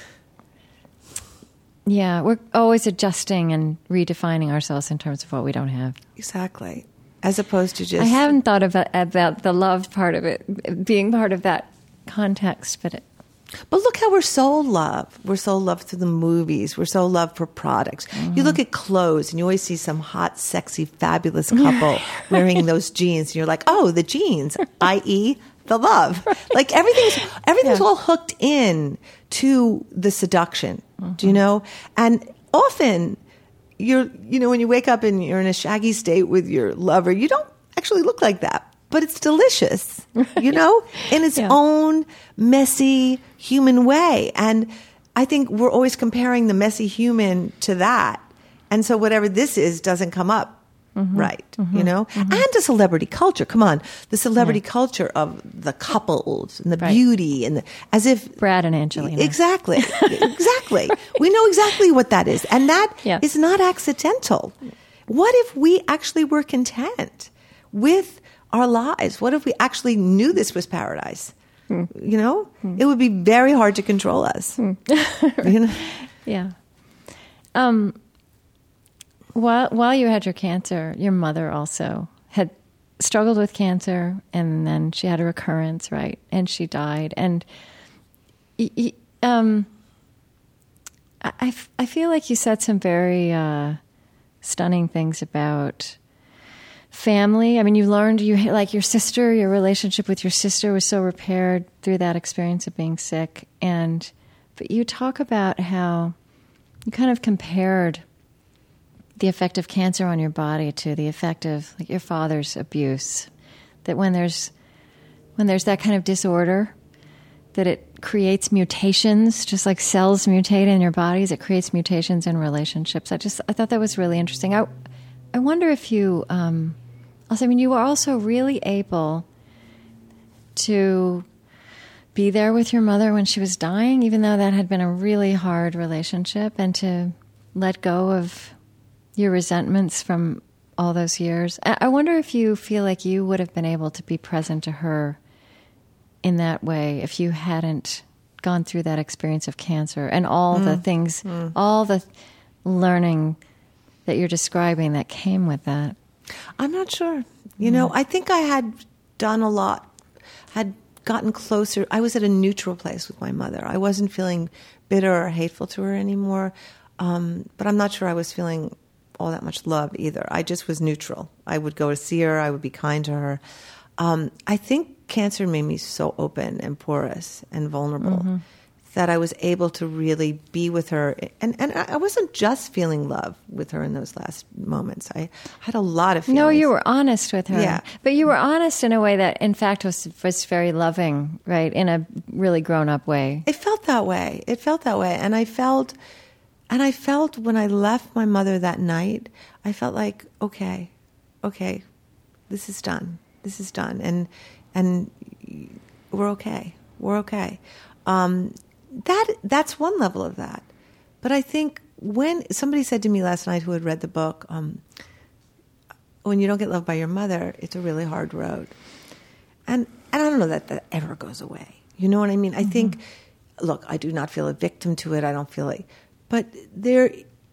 Yeah, we're always adjusting and redefining ourselves in terms of what we don't have. Exactly. As opposed to just... I haven't thought about, about the love part of it, being part of that context, but it, But look how we're so loved. We're so loved through the movies. We're so loved for products. Mm-hmm. You look at clothes and you always see some hot, sexy, fabulous couple wearing those jeans. And you're like, oh, the jeans, that is the love. Like everything's, everything's yeah. all hooked in to the seduction. Mm-hmm. Do you know? And often you're, you know, when you wake up and you're in a shaggy state with your lover, you don't actually look like that. But it's delicious, you know, in its yeah. own messy human way. And I think we're always comparing the messy human to that. And so whatever this is doesn't come up mm-hmm. right, mm-hmm. you know? Mm-hmm. And the celebrity culture, come on, the celebrity yeah. culture of the couples and the right. beauty and the, as if... Brad and Angelina. Exactly, exactly. We know exactly what that is. And that yeah. is not accidental. What if we actually were content with our lives? What if we actually knew this was paradise? Hmm. You know, hmm. it would be very hard to control us. Hmm. You know? Yeah. Um, while while you had your cancer, your mother also had struggled with cancer, and then she had a recurrence, right? And she died. And um, I, I feel like you said some very uh, stunning things about family. I mean, you learned, you like your sister, your relationship with your sister was so repaired through that experience of being sick. And but you talk about how you kind of compared the effect of cancer on your body to the effect of like your father's abuse. That when there's when there's that kind of disorder, that it creates mutations, just like cells mutate in your bodies. It creates mutations in relationships. I just I thought that was really interesting. I I wonder if you um, also I mean you were also really able to be there with your mother when she was dying, even though that had been a really hard relationship, and to let go of your resentments from all those years. I wonder if you feel like you would have been able to be present to her in that way if you hadn't gone through that experience of cancer and all mm. the things, mm. all the learning that you're describing that came with that. I'm not sure. You mm. know, I think I had done a lot, had gotten closer. I was at a neutral place with my mother. I wasn't feeling bitter or hateful to her anymore. Um, but I'm not sure I was feeling all that much love either. I just was neutral. I would go to see her. I would be kind to her. Um, I think cancer made me so open and porous and vulnerable mm-hmm. that I was able to really be with her. And, and I wasn't just feeling love with her in those last moments. I had a lot of feelings. No, you were honest with her. Yeah. But you were honest in a way that, in fact, was was very loving, right? In a really grown-up way. It felt that way. It felt that way. And I felt... And I felt when I left my mother that night, I felt like, okay, okay, this is done. This is done. And and we're okay. We're okay. Um, that that's one level of that. But I think when somebody said to me last night who had read the book, um, when you don't get loved by your mother, it's a really hard road. And, and I don't know that that ever goes away. You know what I mean? I mm-hmm. think, look, I do not feel a victim to it. I don't feel like... But there,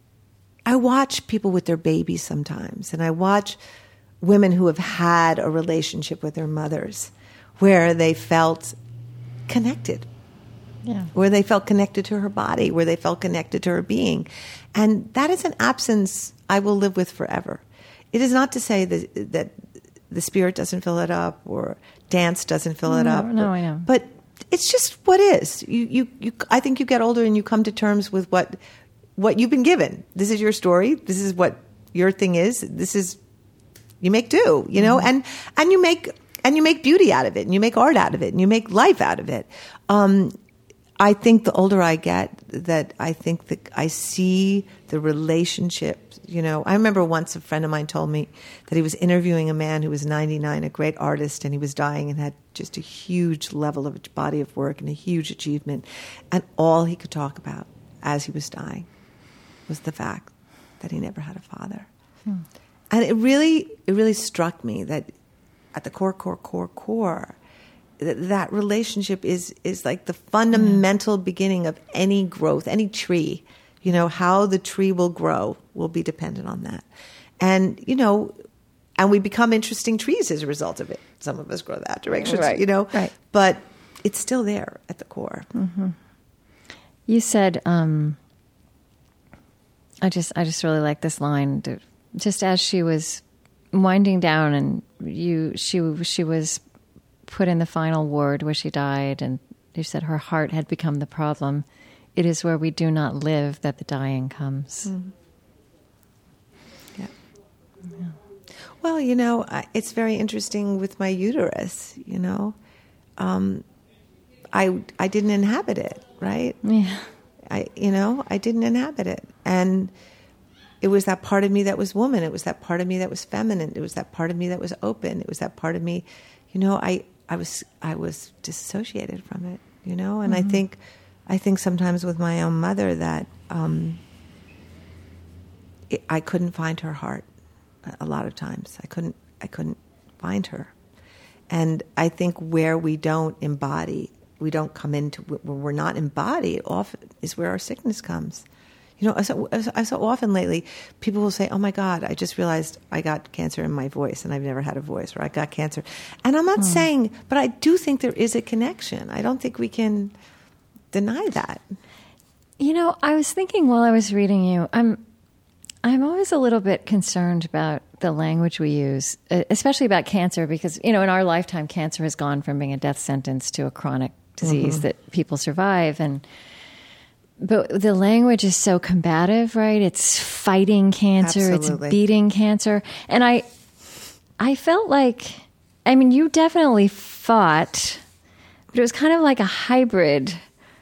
I watch people with their babies sometimes, and I watch women who have had a relationship with their mothers where they felt connected, yeah. where they felt connected to her body, where they felt connected to her being. And that is an absence I will live with forever. It is not to say that, that the spirit doesn't fill it up or dance doesn't fill it no, up. No, or, I know. But it's just what is. You, you, you, I think you get older and you come to terms with what, what you've been given. This is your story. This is what your thing is. This is, you make do, you know, mm-hmm. and, and you make, and you make beauty out of it, and you make art out of it, and you make life out of it. Um, I think the older I get, that I think that I see the relationship. You know, I remember once a friend of mine told me that he was interviewing a man who was ninety-nine, a great artist, and he was dying and had just a huge level of body of work and a huge achievement. And all he could talk about as he was dying was the fact that he never had a father. Hmm. And it really, it really struck me that at the core, core, core, core, that relationship is is like the fundamental mm. beginning of any growth, any tree. You know, how the tree will grow will be dependent on that. And, you know, and we become interesting trees as a result of it. Some of us grow that direction, right. you know. Right. But it's still there at the core. Mm-hmm. You said, um, I just I just really like this line. Just as she was winding down and you she she was put in the final ward where she died, and you said her heart had become the problem. It is where we do not live that the dying comes. Mm. Yeah. yeah. Well, you know, it's very interesting with my uterus, you know. Um, I I didn't inhabit it, right? Yeah. I you know, I didn't inhabit it. And it was that part of me that was woman. It was that part of me that was feminine. It was that part of me that was open. It was that part of me, you know, I I was I was disassociated from it, you know, and mm-hmm. I think I think sometimes with my own mother that um, it, I couldn't find her heart. A lot of times, I couldn't I couldn't find her, and I think where we don't embody, we don't come into where we're not embodied, often is where our sickness comes. You know, so, I so often lately, people will say, oh my God, I just realized I got cancer in my voice and I've never had a voice, or I got cancer. And I'm not mm. saying, but I do think there is a connection. I don't think we can deny that. You know, I was thinking while I was reading you, I'm, I'm always a little bit concerned about the language we use, especially about cancer, because, you know, in our lifetime, cancer has gone from being a death sentence to a chronic disease mm-hmm. that people survive. And But the language is so combative, right? It's fighting cancer. Absolutely. It's beating cancer. And I I felt like, I mean, you definitely fought, but it was kind of like a hybrid.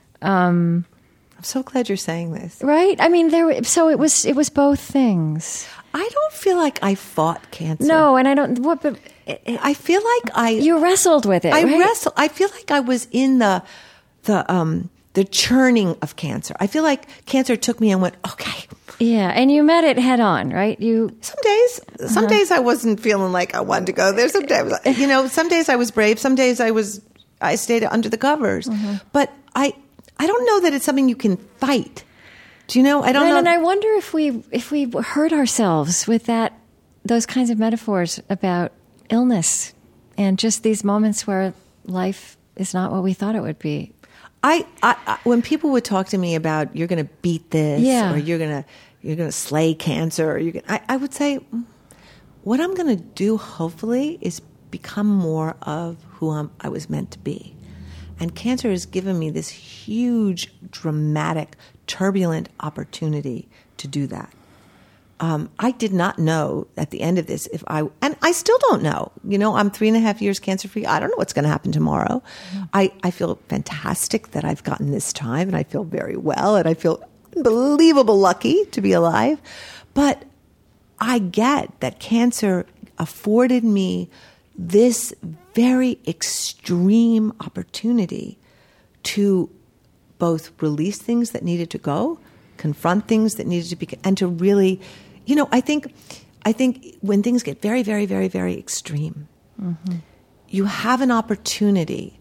Um, I'm so glad you're saying this. Right? I mean, there. So it was it was both things. I don't feel like I fought cancer. No, and I don't, what, but. It, it, I feel like I. You wrestled with it, I right? wrestled. I feel like I was in the, the, um, the churning of cancer. I feel like cancer took me and went, okay. Yeah, and you met it head on, right? You Some days, some uh-huh. days I wasn't feeling like I wanted to go there. Some days, you know, some days I was brave. Some days I was, I stayed under the covers. Mm-hmm. But I, I don't know that it's something you can fight. Do you know? I don't right, know. And I wonder if we, if we hurt ourselves with that, those kinds of metaphors about illness and just these moments where life is not what we thought it would be. I, I, I when people would talk to me about you're going to beat this, yeah. or you're going to you're going to slay cancer, or you're gonna, I, I would say what I'm going to do hopefully is become more of who I'm, I was meant to be. And cancer has given me this huge, dramatic, turbulent opportunity to do that. Um, I did not know at the end of this if I, and I still don't know. You know, I'm three and a half years cancer free. I don't know what's going to happen tomorrow. Mm-hmm. I, I feel fantastic that I've gotten this time, and I feel very well, and I feel unbelievable lucky to be alive. But I get that cancer afforded me this very extreme opportunity to both release things that needed to go, confront things that needed to be, and to really, you know, I think, I think when things get very, very, very, very extreme, mm-hmm. you have an opportunity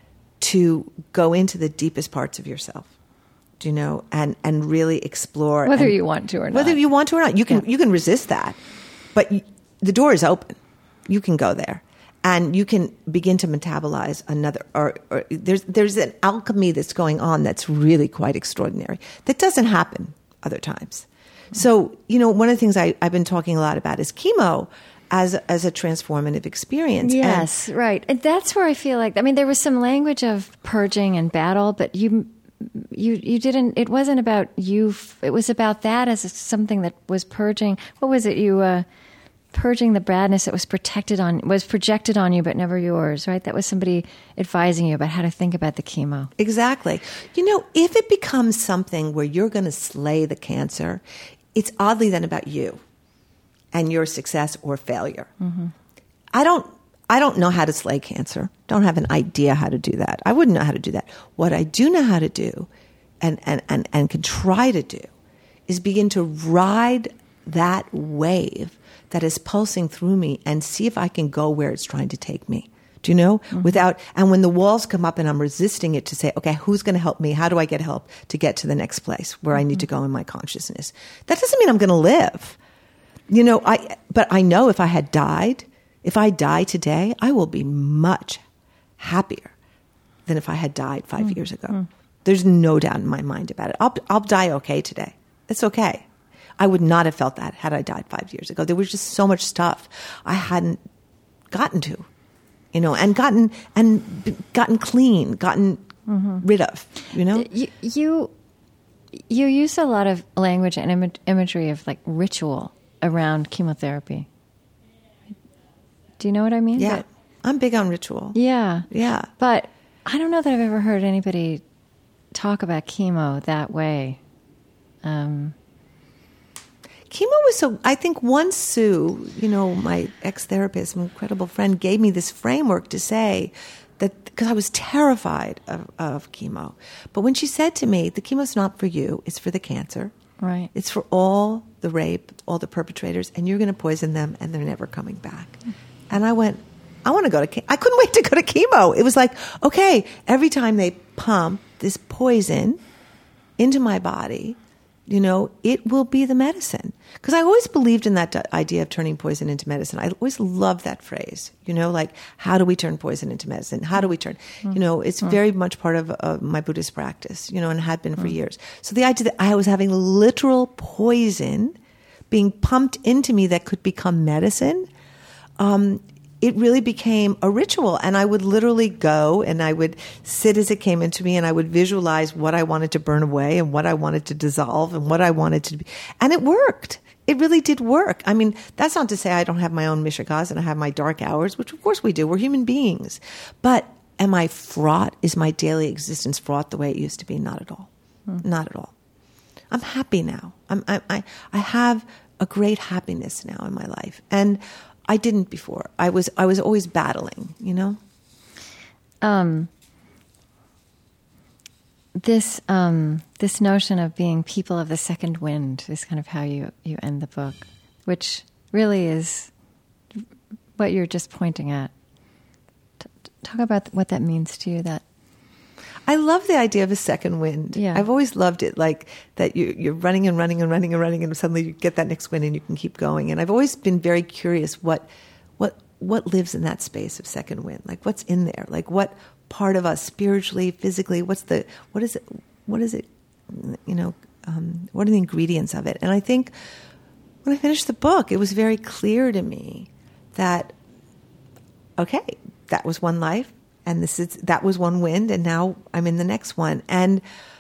to go into the deepest parts of yourself, do you know, and, and really explore. Whether and, you want to or not. Whether you want to or not. You can, yeah. you can resist that, but you, the door is open. You can go there. And you can begin to metabolize another, or, or there's there's an alchemy that's going on that's really quite extraordinary. That doesn't happen other times. Mm-hmm. So, you know, one of the things I, I've been talking a lot about is chemo as as a transformative experience. Yes, and, right. And that's where I feel like, I mean, there was some language of purging and battle, but you you you didn't, it wasn't about you, it was about that as something that was purging. What was it? You, uh, purging the badness that was protected on, was projected on you, but never yours, right? That was somebody advising you about how to think about the chemo. Exactly. You know, if it becomes something where you're going to slay the cancer, it's oddly then about you and your success or failure. Mm-hmm. I don't, I don't know how to slay cancer. Don't have an idea how to do that. I wouldn't know how to do that. What I do know how to do, and and and, and can try to do, is begin to ride that wave that is pulsing through me and see if I can go where it's trying to take me. Do you know? Mm-hmm. Without, and when the walls come up and I'm resisting it, to say, okay, who's going to help me? How do I get help to get to the next place where mm-hmm. I need to go in my consciousness? That doesn't mean I'm going to live. You know, I, but I know if I had died, if I die today, I will be much happier than if I had died five mm-hmm. years ago. There's no doubt in my mind about it. I'll, I'll die okay today. It's okay. I would not have felt that had I died five years ago. There was just so much stuff I hadn't gotten to, you know, and gotten and gotten clean, gotten mm-hmm. rid of, you know. You, you you use a lot of language and Im- imagery of like ritual around chemotherapy. Do you know what I mean? Yeah, but, I'm big on ritual. Yeah, yeah, but I don't know that I've ever heard anybody talk about chemo that way. Um, Chemo was so, I think once Sue, you know, my ex-therapist, my incredible friend, gave me this framework to say that, because I was terrified of, of chemo. But when she said to me, the chemo's not for you, it's for the cancer. Right. It's for all the rape, all the perpetrators, and you're going to poison them and they're never coming back. And I went, I want to go to chemo. I couldn't wait to go to chemo. It was like, okay, every time they pump this poison into my body, You know, it will be the medicine. Because I always believed in that d- idea of turning poison into medicine. I always loved that phrase. You know, like, how do we turn poison into medicine? How do we turn, mm. you know, it's mm. very much part of uh, my Buddhist practice, you know, and had been for mm. years. So the idea that I was having literal poison being pumped into me that could become medicine, um, it really became a ritual. And I would literally go and I would sit as it came into me and I would visualize what I wanted to burn away and what I wanted to dissolve and what I wanted to be. And it worked. It really did work. I mean, that's not to say I don't have my own mishigas and I have my dark hours, which of course we do. We're human beings. But am I fraught? Is my daily existence fraught the way it used to be? Not at all. Hmm. Not at all. I'm happy now. I'm, I, I, I have a great happiness now in my life. And I didn't before. I was I was always battling, you know? Um, this um, this notion of being people of the second wind is kind of how you, you end the book, which really is what you're just pointing at. T- talk about what that means to you. That I love the idea of a second wind. Yeah. I've always loved it, like that you, you're running and running and running and running, and suddenly you get that next wind and you can keep going. And I've always been very curious what what what lives in that space of second wind. Like, what's in there? Like, what part of us, spiritually, physically, what's the what is it? What is it? You know, um, what are the ingredients of it? And I think when I finished the book, it was very clear to me that okay, that was one life. And this is that was one wind, and now I'm in the next one. And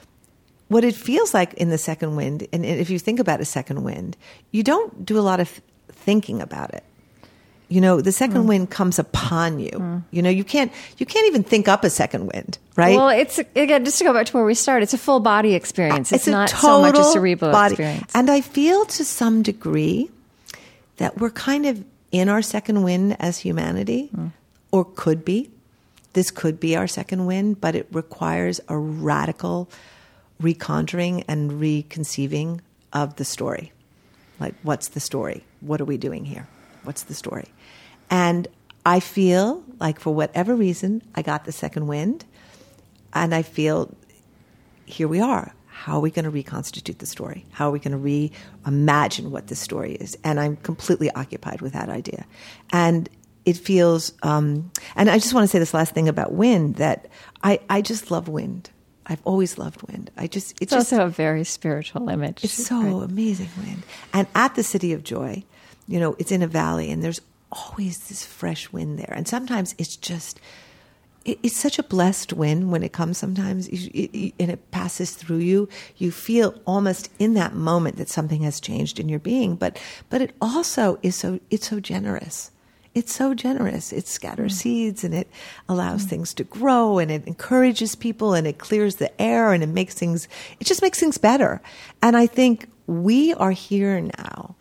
what it feels like in the second wind, and if you think about a second wind, you don't do a lot of thinking about it. You know, the second mm. wind comes upon you. Mm. You know, you can't you can't even think up a second wind, right? Well, it's again just to go back to where we started. It's a full body experience. It's, it's not a so much a total cerebral body. experience. And I feel to some degree that we're kind of in our second wind as humanity, mm. or could be. This could be our second wind, but it requires a radical reconjuring and reconceiving of the story. Like, what's the story? What are we doing here? What's the story? And I feel like for whatever reason, I got the second wind, and I feel here we are. How are we going to reconstitute the story? How are we going to reimagine what the story is? And I'm completely occupied with that idea. And it feels, um, and I just want to say this last thing about wind, that I, I just love wind. I've always loved wind. I just, it's, it's just, also a very spiritual image. It's so right? amazing, wind. And at the City of Joy, you know, it's in a valley, and there's always this fresh wind there. And sometimes it's just, it, it's such a blessed wind when it comes sometimes, it, it, and it passes through you. You feel almost in that moment that something has changed in your being. But, but it also is so, it's so generous. It's so generous. It scatters mm. seeds, and it allows mm. things to grow, and it encourages people, and it clears the air, and it makes things, it just makes things better. And I think we are here now,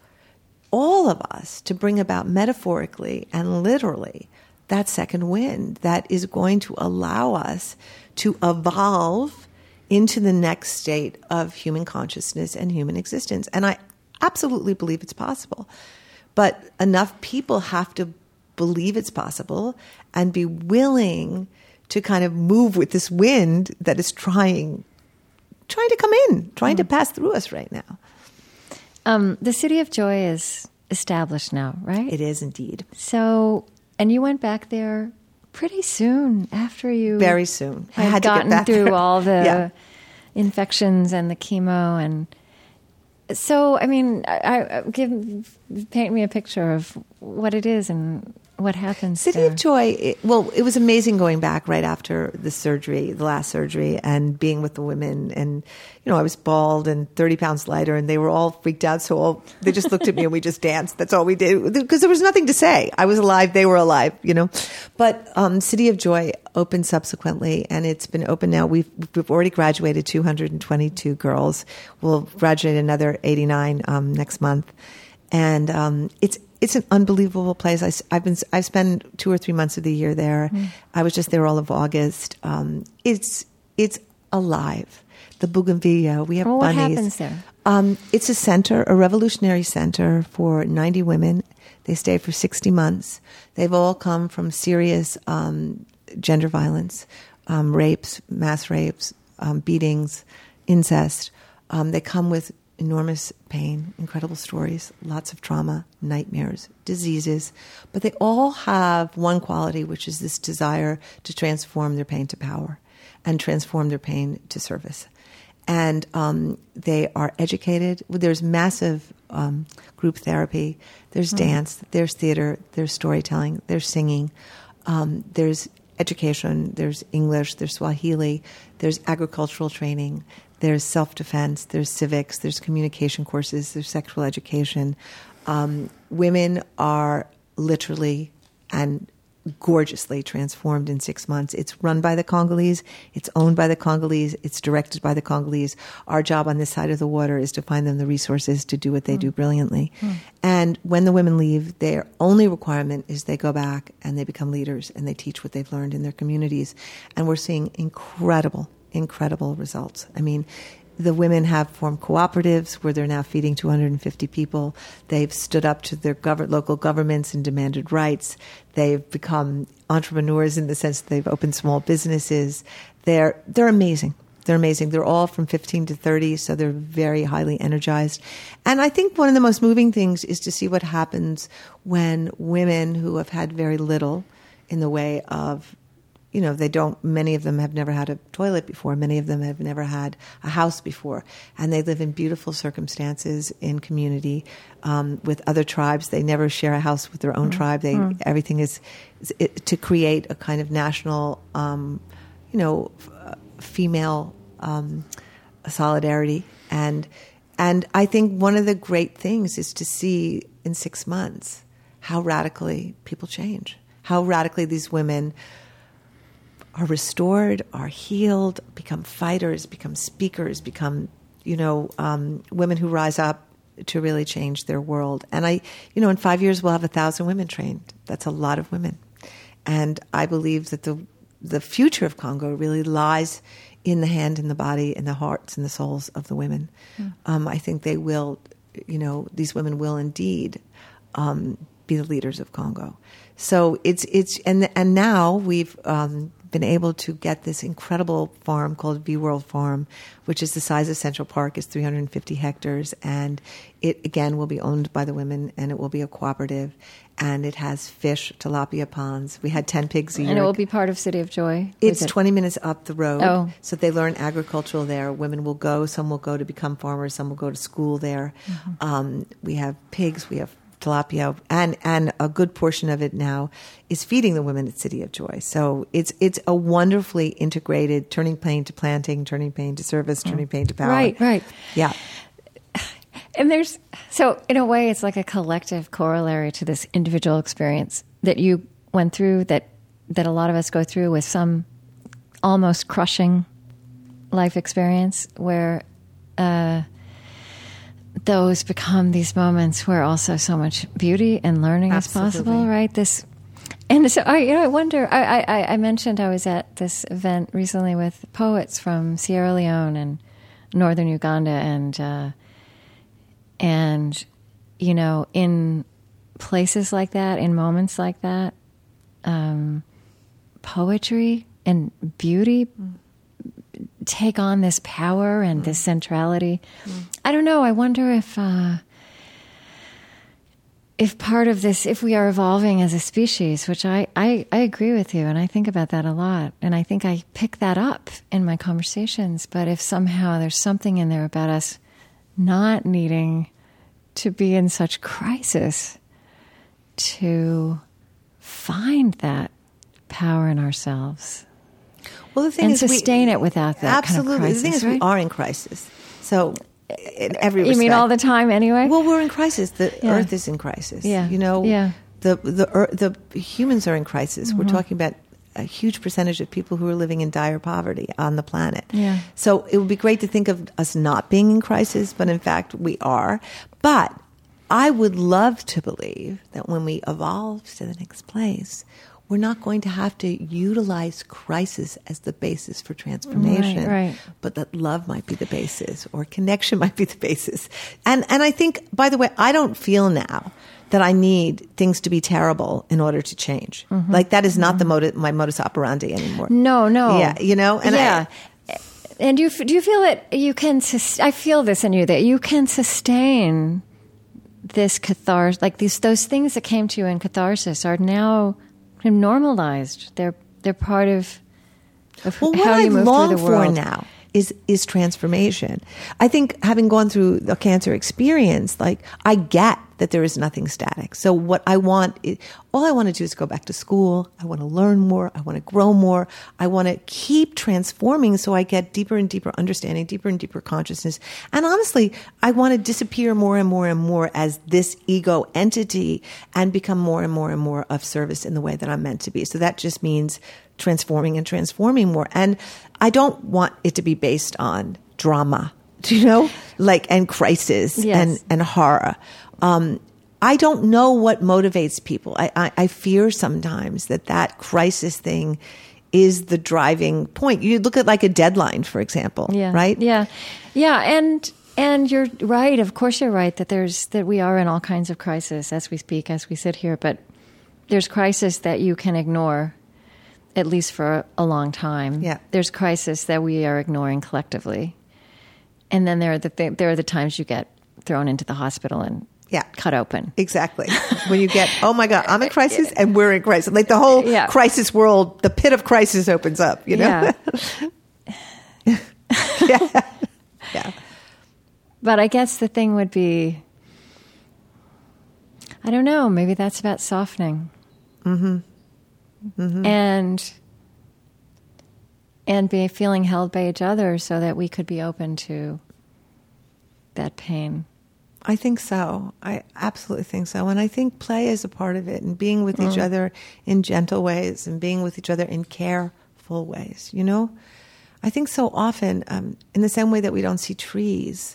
all of us, to bring about metaphorically and literally that second wind that is going to allow us to evolve into the next state of human consciousness and human existence. And I absolutely believe it's possible. But enough people have to believe it's possible and be willing to kind of move with this wind that is trying trying to come in, trying mm. to pass through us right now. Um, the City of Joy is established now, right? It is indeed. So, and you went back there pretty soon after you... Very soon. I had, had gotten to get back through there. all the yeah. infections and the chemo and... So, I mean, I, I give paint me a picture of what it is and what happens City there. of Joy, it, well, it was amazing going back right after the surgery, the last surgery, and being with the women. And, you know, I was bald and thirty pounds lighter, and they were all freaked out. So all, they just looked at me and we just danced. That's all we did, because there was nothing to say. I was alive. They were alive, you know. But um, City of Joy opened subsequently, and it's been open now. We've, we've already graduated two hundred twenty-two girls. We'll graduate another eighty-nine um, next month. And um, it's it's an unbelievable place. I, I've been I've spent two or three months of the year there. Mm. I was just there all of August. Um, it's it's alive. The bougainvillea. We have well, bunnies. What happens there? Um, it's a center, a revolutionary center for ninety women. They stay for sixty months. They've all come from serious um, gender violence, um, rapes, mass rapes, um, beatings, incest. Um, they come with enormous pain, incredible stories, lots of trauma, nightmares, diseases, but they all have one quality, which is this desire to transform their pain to power and transform their pain to service. And um, they are educated. There's massive um, group therapy. There's mm. dance. There's theater. There's storytelling. There's singing. Um, there's education. There's English. There's Swahili. There's agricultural training. There's self-defense. There's civics. There's communication courses. There's sexual education. Um, women are literally and gorgeously transformed in six months. It's run by the Congolese. It's owned by the Congolese. It's directed by the Congolese. Our job on this side of the water is to find them the resources to do what they mm. do brilliantly. Mm. And when the women leave, their only requirement is they go back and they become leaders and they teach what they've learned in their communities. And we're seeing incredible, incredible results. I mean, the women have formed cooperatives where they're now feeding two hundred fifty people. They've stood up to their gov- local governments and demanded rights. They've become entrepreneurs in the sense that they've opened small businesses. They're they're amazing. They're amazing. They're all from fifteen to thirty, so they're very highly energized. And I think one of the most moving things is to see what happens when women who have had very little in the way of, you know, they don't, many of them have never had a toilet before. Many of them have never had a house before. And they live in beautiful circumstances in community um, with other tribes. They never share a house with their own mm. tribe. They mm. Everything is, is it, to create a kind of national, um, you know, f- female um, solidarity. And, and I think one of the great things is to see in six months how radically people change, how radically these women are restored, are healed, become fighters, become speakers, become, you know, um, women who rise up to really change their world. And I, you know, in five years we'll have a thousand women trained. That's a lot of women. And I believe that the the future of Congo really lies in the hand and the body and the hearts and the souls of the women. Mm. Um, I think they will, you know, these women will indeed um, be the leaders of Congo. So it's, it's, and, and now we've, um, been able to get this incredible farm called V World Farm, which is the size of Central Park, is three hundred fifty hectares. And it, again, will be owned by the women, and it will be a cooperative. And it has fish, tilapia ponds. We had ten pigs a year. And it will be part of City of Joy? It's it? twenty minutes up the road. Oh. So they learn agricultural there. Women will go. Some will go to become farmers. Some will go to school there. Mm-hmm. Um, we have pigs. We have tilapia, and and a good portion of it now is feeding the women at City of Joy. So it's it's a wonderfully integrated, turning pain to planting, turning pain to service, turning pain to power. Right, right. Yeah. And there's, so in a way, it's like a collective corollary to this individual experience that you went through, that that a lot of us go through with some almost crushing life experience, where uh those become these moments where also so much beauty and learning Absolutely. Is possible, right? This, and so I, you know, I wonder. I, I, I mentioned I was at this event recently with poets from Sierra Leone and northern Uganda, and uh, and you know, in places like that, in moments like that, um, poetry and beauty Mm. take on this power and mm. this centrality. Mm. I don't know. I wonder if uh, if part of this, if we are evolving as a species, which I, I, I agree with you, and I think about that a lot, and I think I pick that up in my conversations, but if somehow there's something in there about us not needing to be in such crisis to find that power in ourselves. Well, the thing and is, sustain we, it without that absolutely. kind of crisis. The thing is, right? we are in crisis. So, in every you respect. mean all the time, anyway? Well, we're in crisis. The yeah. Earth is in crisis. Yeah, you know, yeah. the the the humans are in crisis. Mm-hmm. We're talking about a huge percentage of people who are living in dire poverty on the planet. Yeah. So it would be great to think of us not being in crisis, but in fact, we are. But I would love to believe that when we evolve to the next place, we're not going to have to utilize crisis as the basis for transformation, right, right. but that love might be the basis, or connection might be the basis. And and I think, by the way, I don't feel now that I need things to be terrible in order to change. Mm-hmm. Like that is not mm-hmm. the modus, my modus operandi anymore. No, no. Yeah, you know? And yeah. I, And do you, do you feel that you can, sus- I feel this in you, that you can sustain this catharsis, like these, those things that came to you in catharsis are now normalized. They're, they're part of, of well, how what you I move long through the for world. now is is transformation. I think having gone through the cancer experience, like I get that there is nothing static. So what I want, is, all I want to do is go back to school. I want to learn more. I want to grow more. I want to keep transforming so I get deeper and deeper understanding, deeper and deeper consciousness. And honestly, I want to disappear more and more and more as this ego entity and become more and more and more of service in the way that I'm meant to be. So that just means transforming and transforming more. And I don't want it to be based on drama, do you know, like, and crisis Yes. and, and horror. Um, I don't know what motivates people. I, I, I fear sometimes that that crisis thing is the driving point. You look at like a deadline, for example, Yeah. right? Yeah. Yeah. And, and you're right. Of course you're right that there's, that we are in all kinds of crisis as we speak, as we sit here, but there's crisis that you can ignore at least for a long time. Yeah. There's crisis that we are ignoring collectively. And then there are the th- there are the times you get thrown into the hospital and Yeah. cut open. Exactly. When you get, oh my God, I'm in crisis and we're in crisis. Like the whole Yeah. crisis world, the pit of crisis opens up, you know? Yeah. yeah. Yeah. But I guess the thing would be, I don't know, maybe that's about softening. Mm-hmm. Mm-hmm. And and be feeling held by each other so that we could be open to that pain. I think so. I absolutely think so. And I think play is a part of it, and being with Mm. each other in gentle ways and being with each other in careful ways, you know? I think so often, um, in the same way that we don't see trees,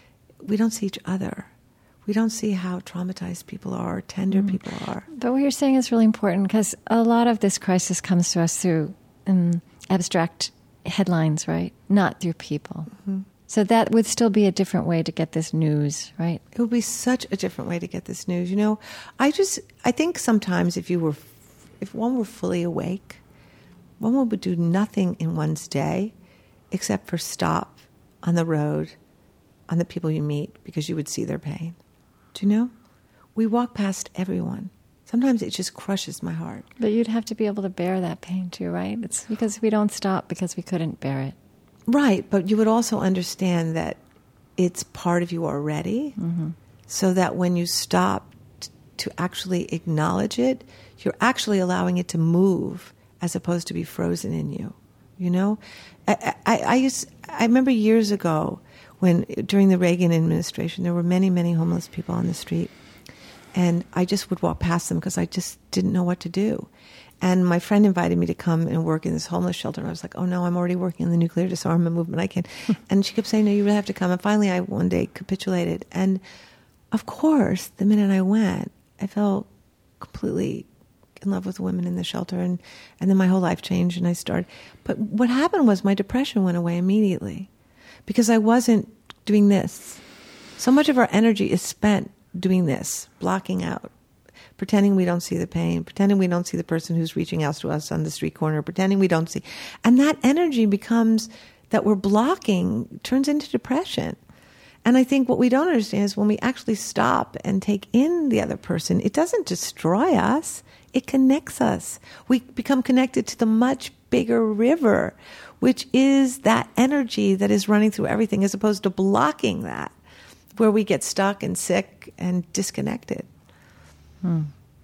we don't see each other. We don't see how traumatized people are, or tender Mm. people are. But what you're saying is really important because a lot of this crisis comes to us through um, abstract headlines, right? Not through people. Mm-hmm. So that would still be a different way to get this news, right? It would be such a different way to get this news. You know, I just, I think sometimes if you were, if one were fully awake, one would do nothing in one's day except for stop on the road, on the people you meet, because you would see their pain. Do you know? We walk past everyone. Sometimes it just crushes my heart. But you'd have to be able to bear that pain too, right? It's because we don't stop because we couldn't bear it. Right, but you would also understand that it's part of you already, mm-hmm. so that when you stop t- to actually acknowledge it, you're actually allowing it to move as opposed to be frozen in you. You know? I, I, I, used, I remember years ago when, during the Reagan administration, there were many, many homeless people on the street. And I just would walk past them because I just didn't know what to do. And my friend invited me to come and work in this homeless shelter. And I was like, oh, no, I'm already working in the nuclear disarmament movement. I can't. And she kept saying, no, you really have to come. And finally, I one day capitulated. And of course, the minute I went, I felt completely in love with the women in the shelter. And, and then my whole life changed and I started. But what happened was my depression went away immediately because I wasn't doing this. So much of our energy is spent doing this, blocking out, pretending we don't see the pain, pretending we don't see the person who's reaching out to us on the street corner, pretending we don't see. And that energy becomes, that we're blocking, turns into depression. And I think what we don't understand is when we actually stop and take in the other person, it doesn't destroy us, it connects us. We become connected to the much bigger river, which is that energy that is running through everything, as opposed to blocking that, where we get stuck and sick and disconnected. Hmm.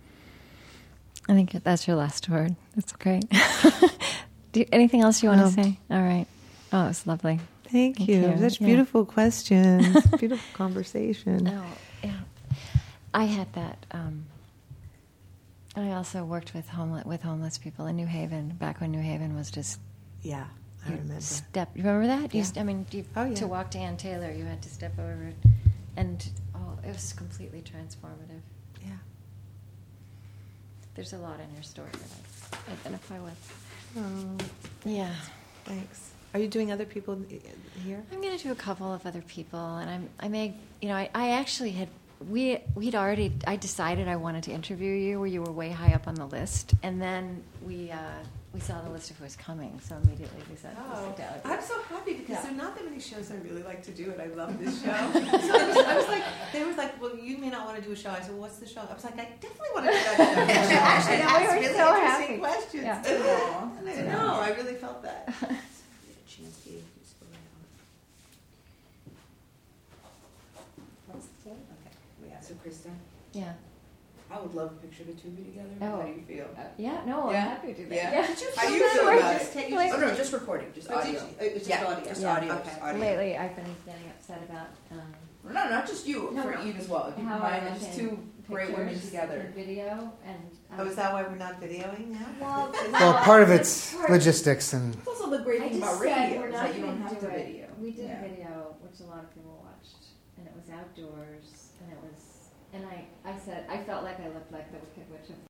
I think that's your last word. That's great. Do you, anything else you want Um, to say? All right. Oh, it was lovely. Thank, Thank you. you. Such Yeah. beautiful questions. Beautiful conversation. Oh, yeah. I had that. Um, I also worked with homeless with homeless people in New Haven back when New Haven was just. Yeah, I you remember. Step. You remember that? You, Yeah. st- I mean, you, Oh, yeah. to walk to Ann Taylor, you had to step over it, and oh, it was completely transformative. Yeah. There's a lot in your story that I identify with. Oh, Yeah. thanks. Are you doing other people here? I'm going to do a couple of other people, and I'm. I may. You know, I, I actually had. We we'd already. I decided I wanted to interview you, where you were way high up on the list, and then we uh, we saw the list of who was coming, so immediately we said, Oh, let's sit down. I'm so happy because Yeah. there are not that many shows I really like to do, and I love this show. So I was, I was like, they were like, well, you may not want to do a show. I said, well, what's the show? I was like, I definitely want to do that show. Actually, Yeah, that we was were really so interesting happy. questions. Yeah. And I know, I really felt that. What's the thing? Okay, we have so Krista. Yeah. I would love a picture of the two of you together. Oh. How do you feel? Uh, yeah, no, Yeah? I'm happy to do that. Yeah. Yeah. Did you How do you feel feel that about way? it? Just take- You Oh just- no, just recording, just Oh, did audio. you- it was just yeah, audio. just Yeah. audio. Okay. Just audio. Lately, I've been getting upset about um, No, not just you, No, for no. Eve as well. If you how I combine look just in two great women pictures together. and video, and um, Oh, is that why we're not videoing now? well, Well, part of it's it's part- logistics and That's also the great I thing just about said radio we're is not that you don't gonna have do to it. video. We did Yeah. a video, which a lot of people watched, and it was outdoors, and it was, and I, I said, I felt like I looked like the Wicked Witch of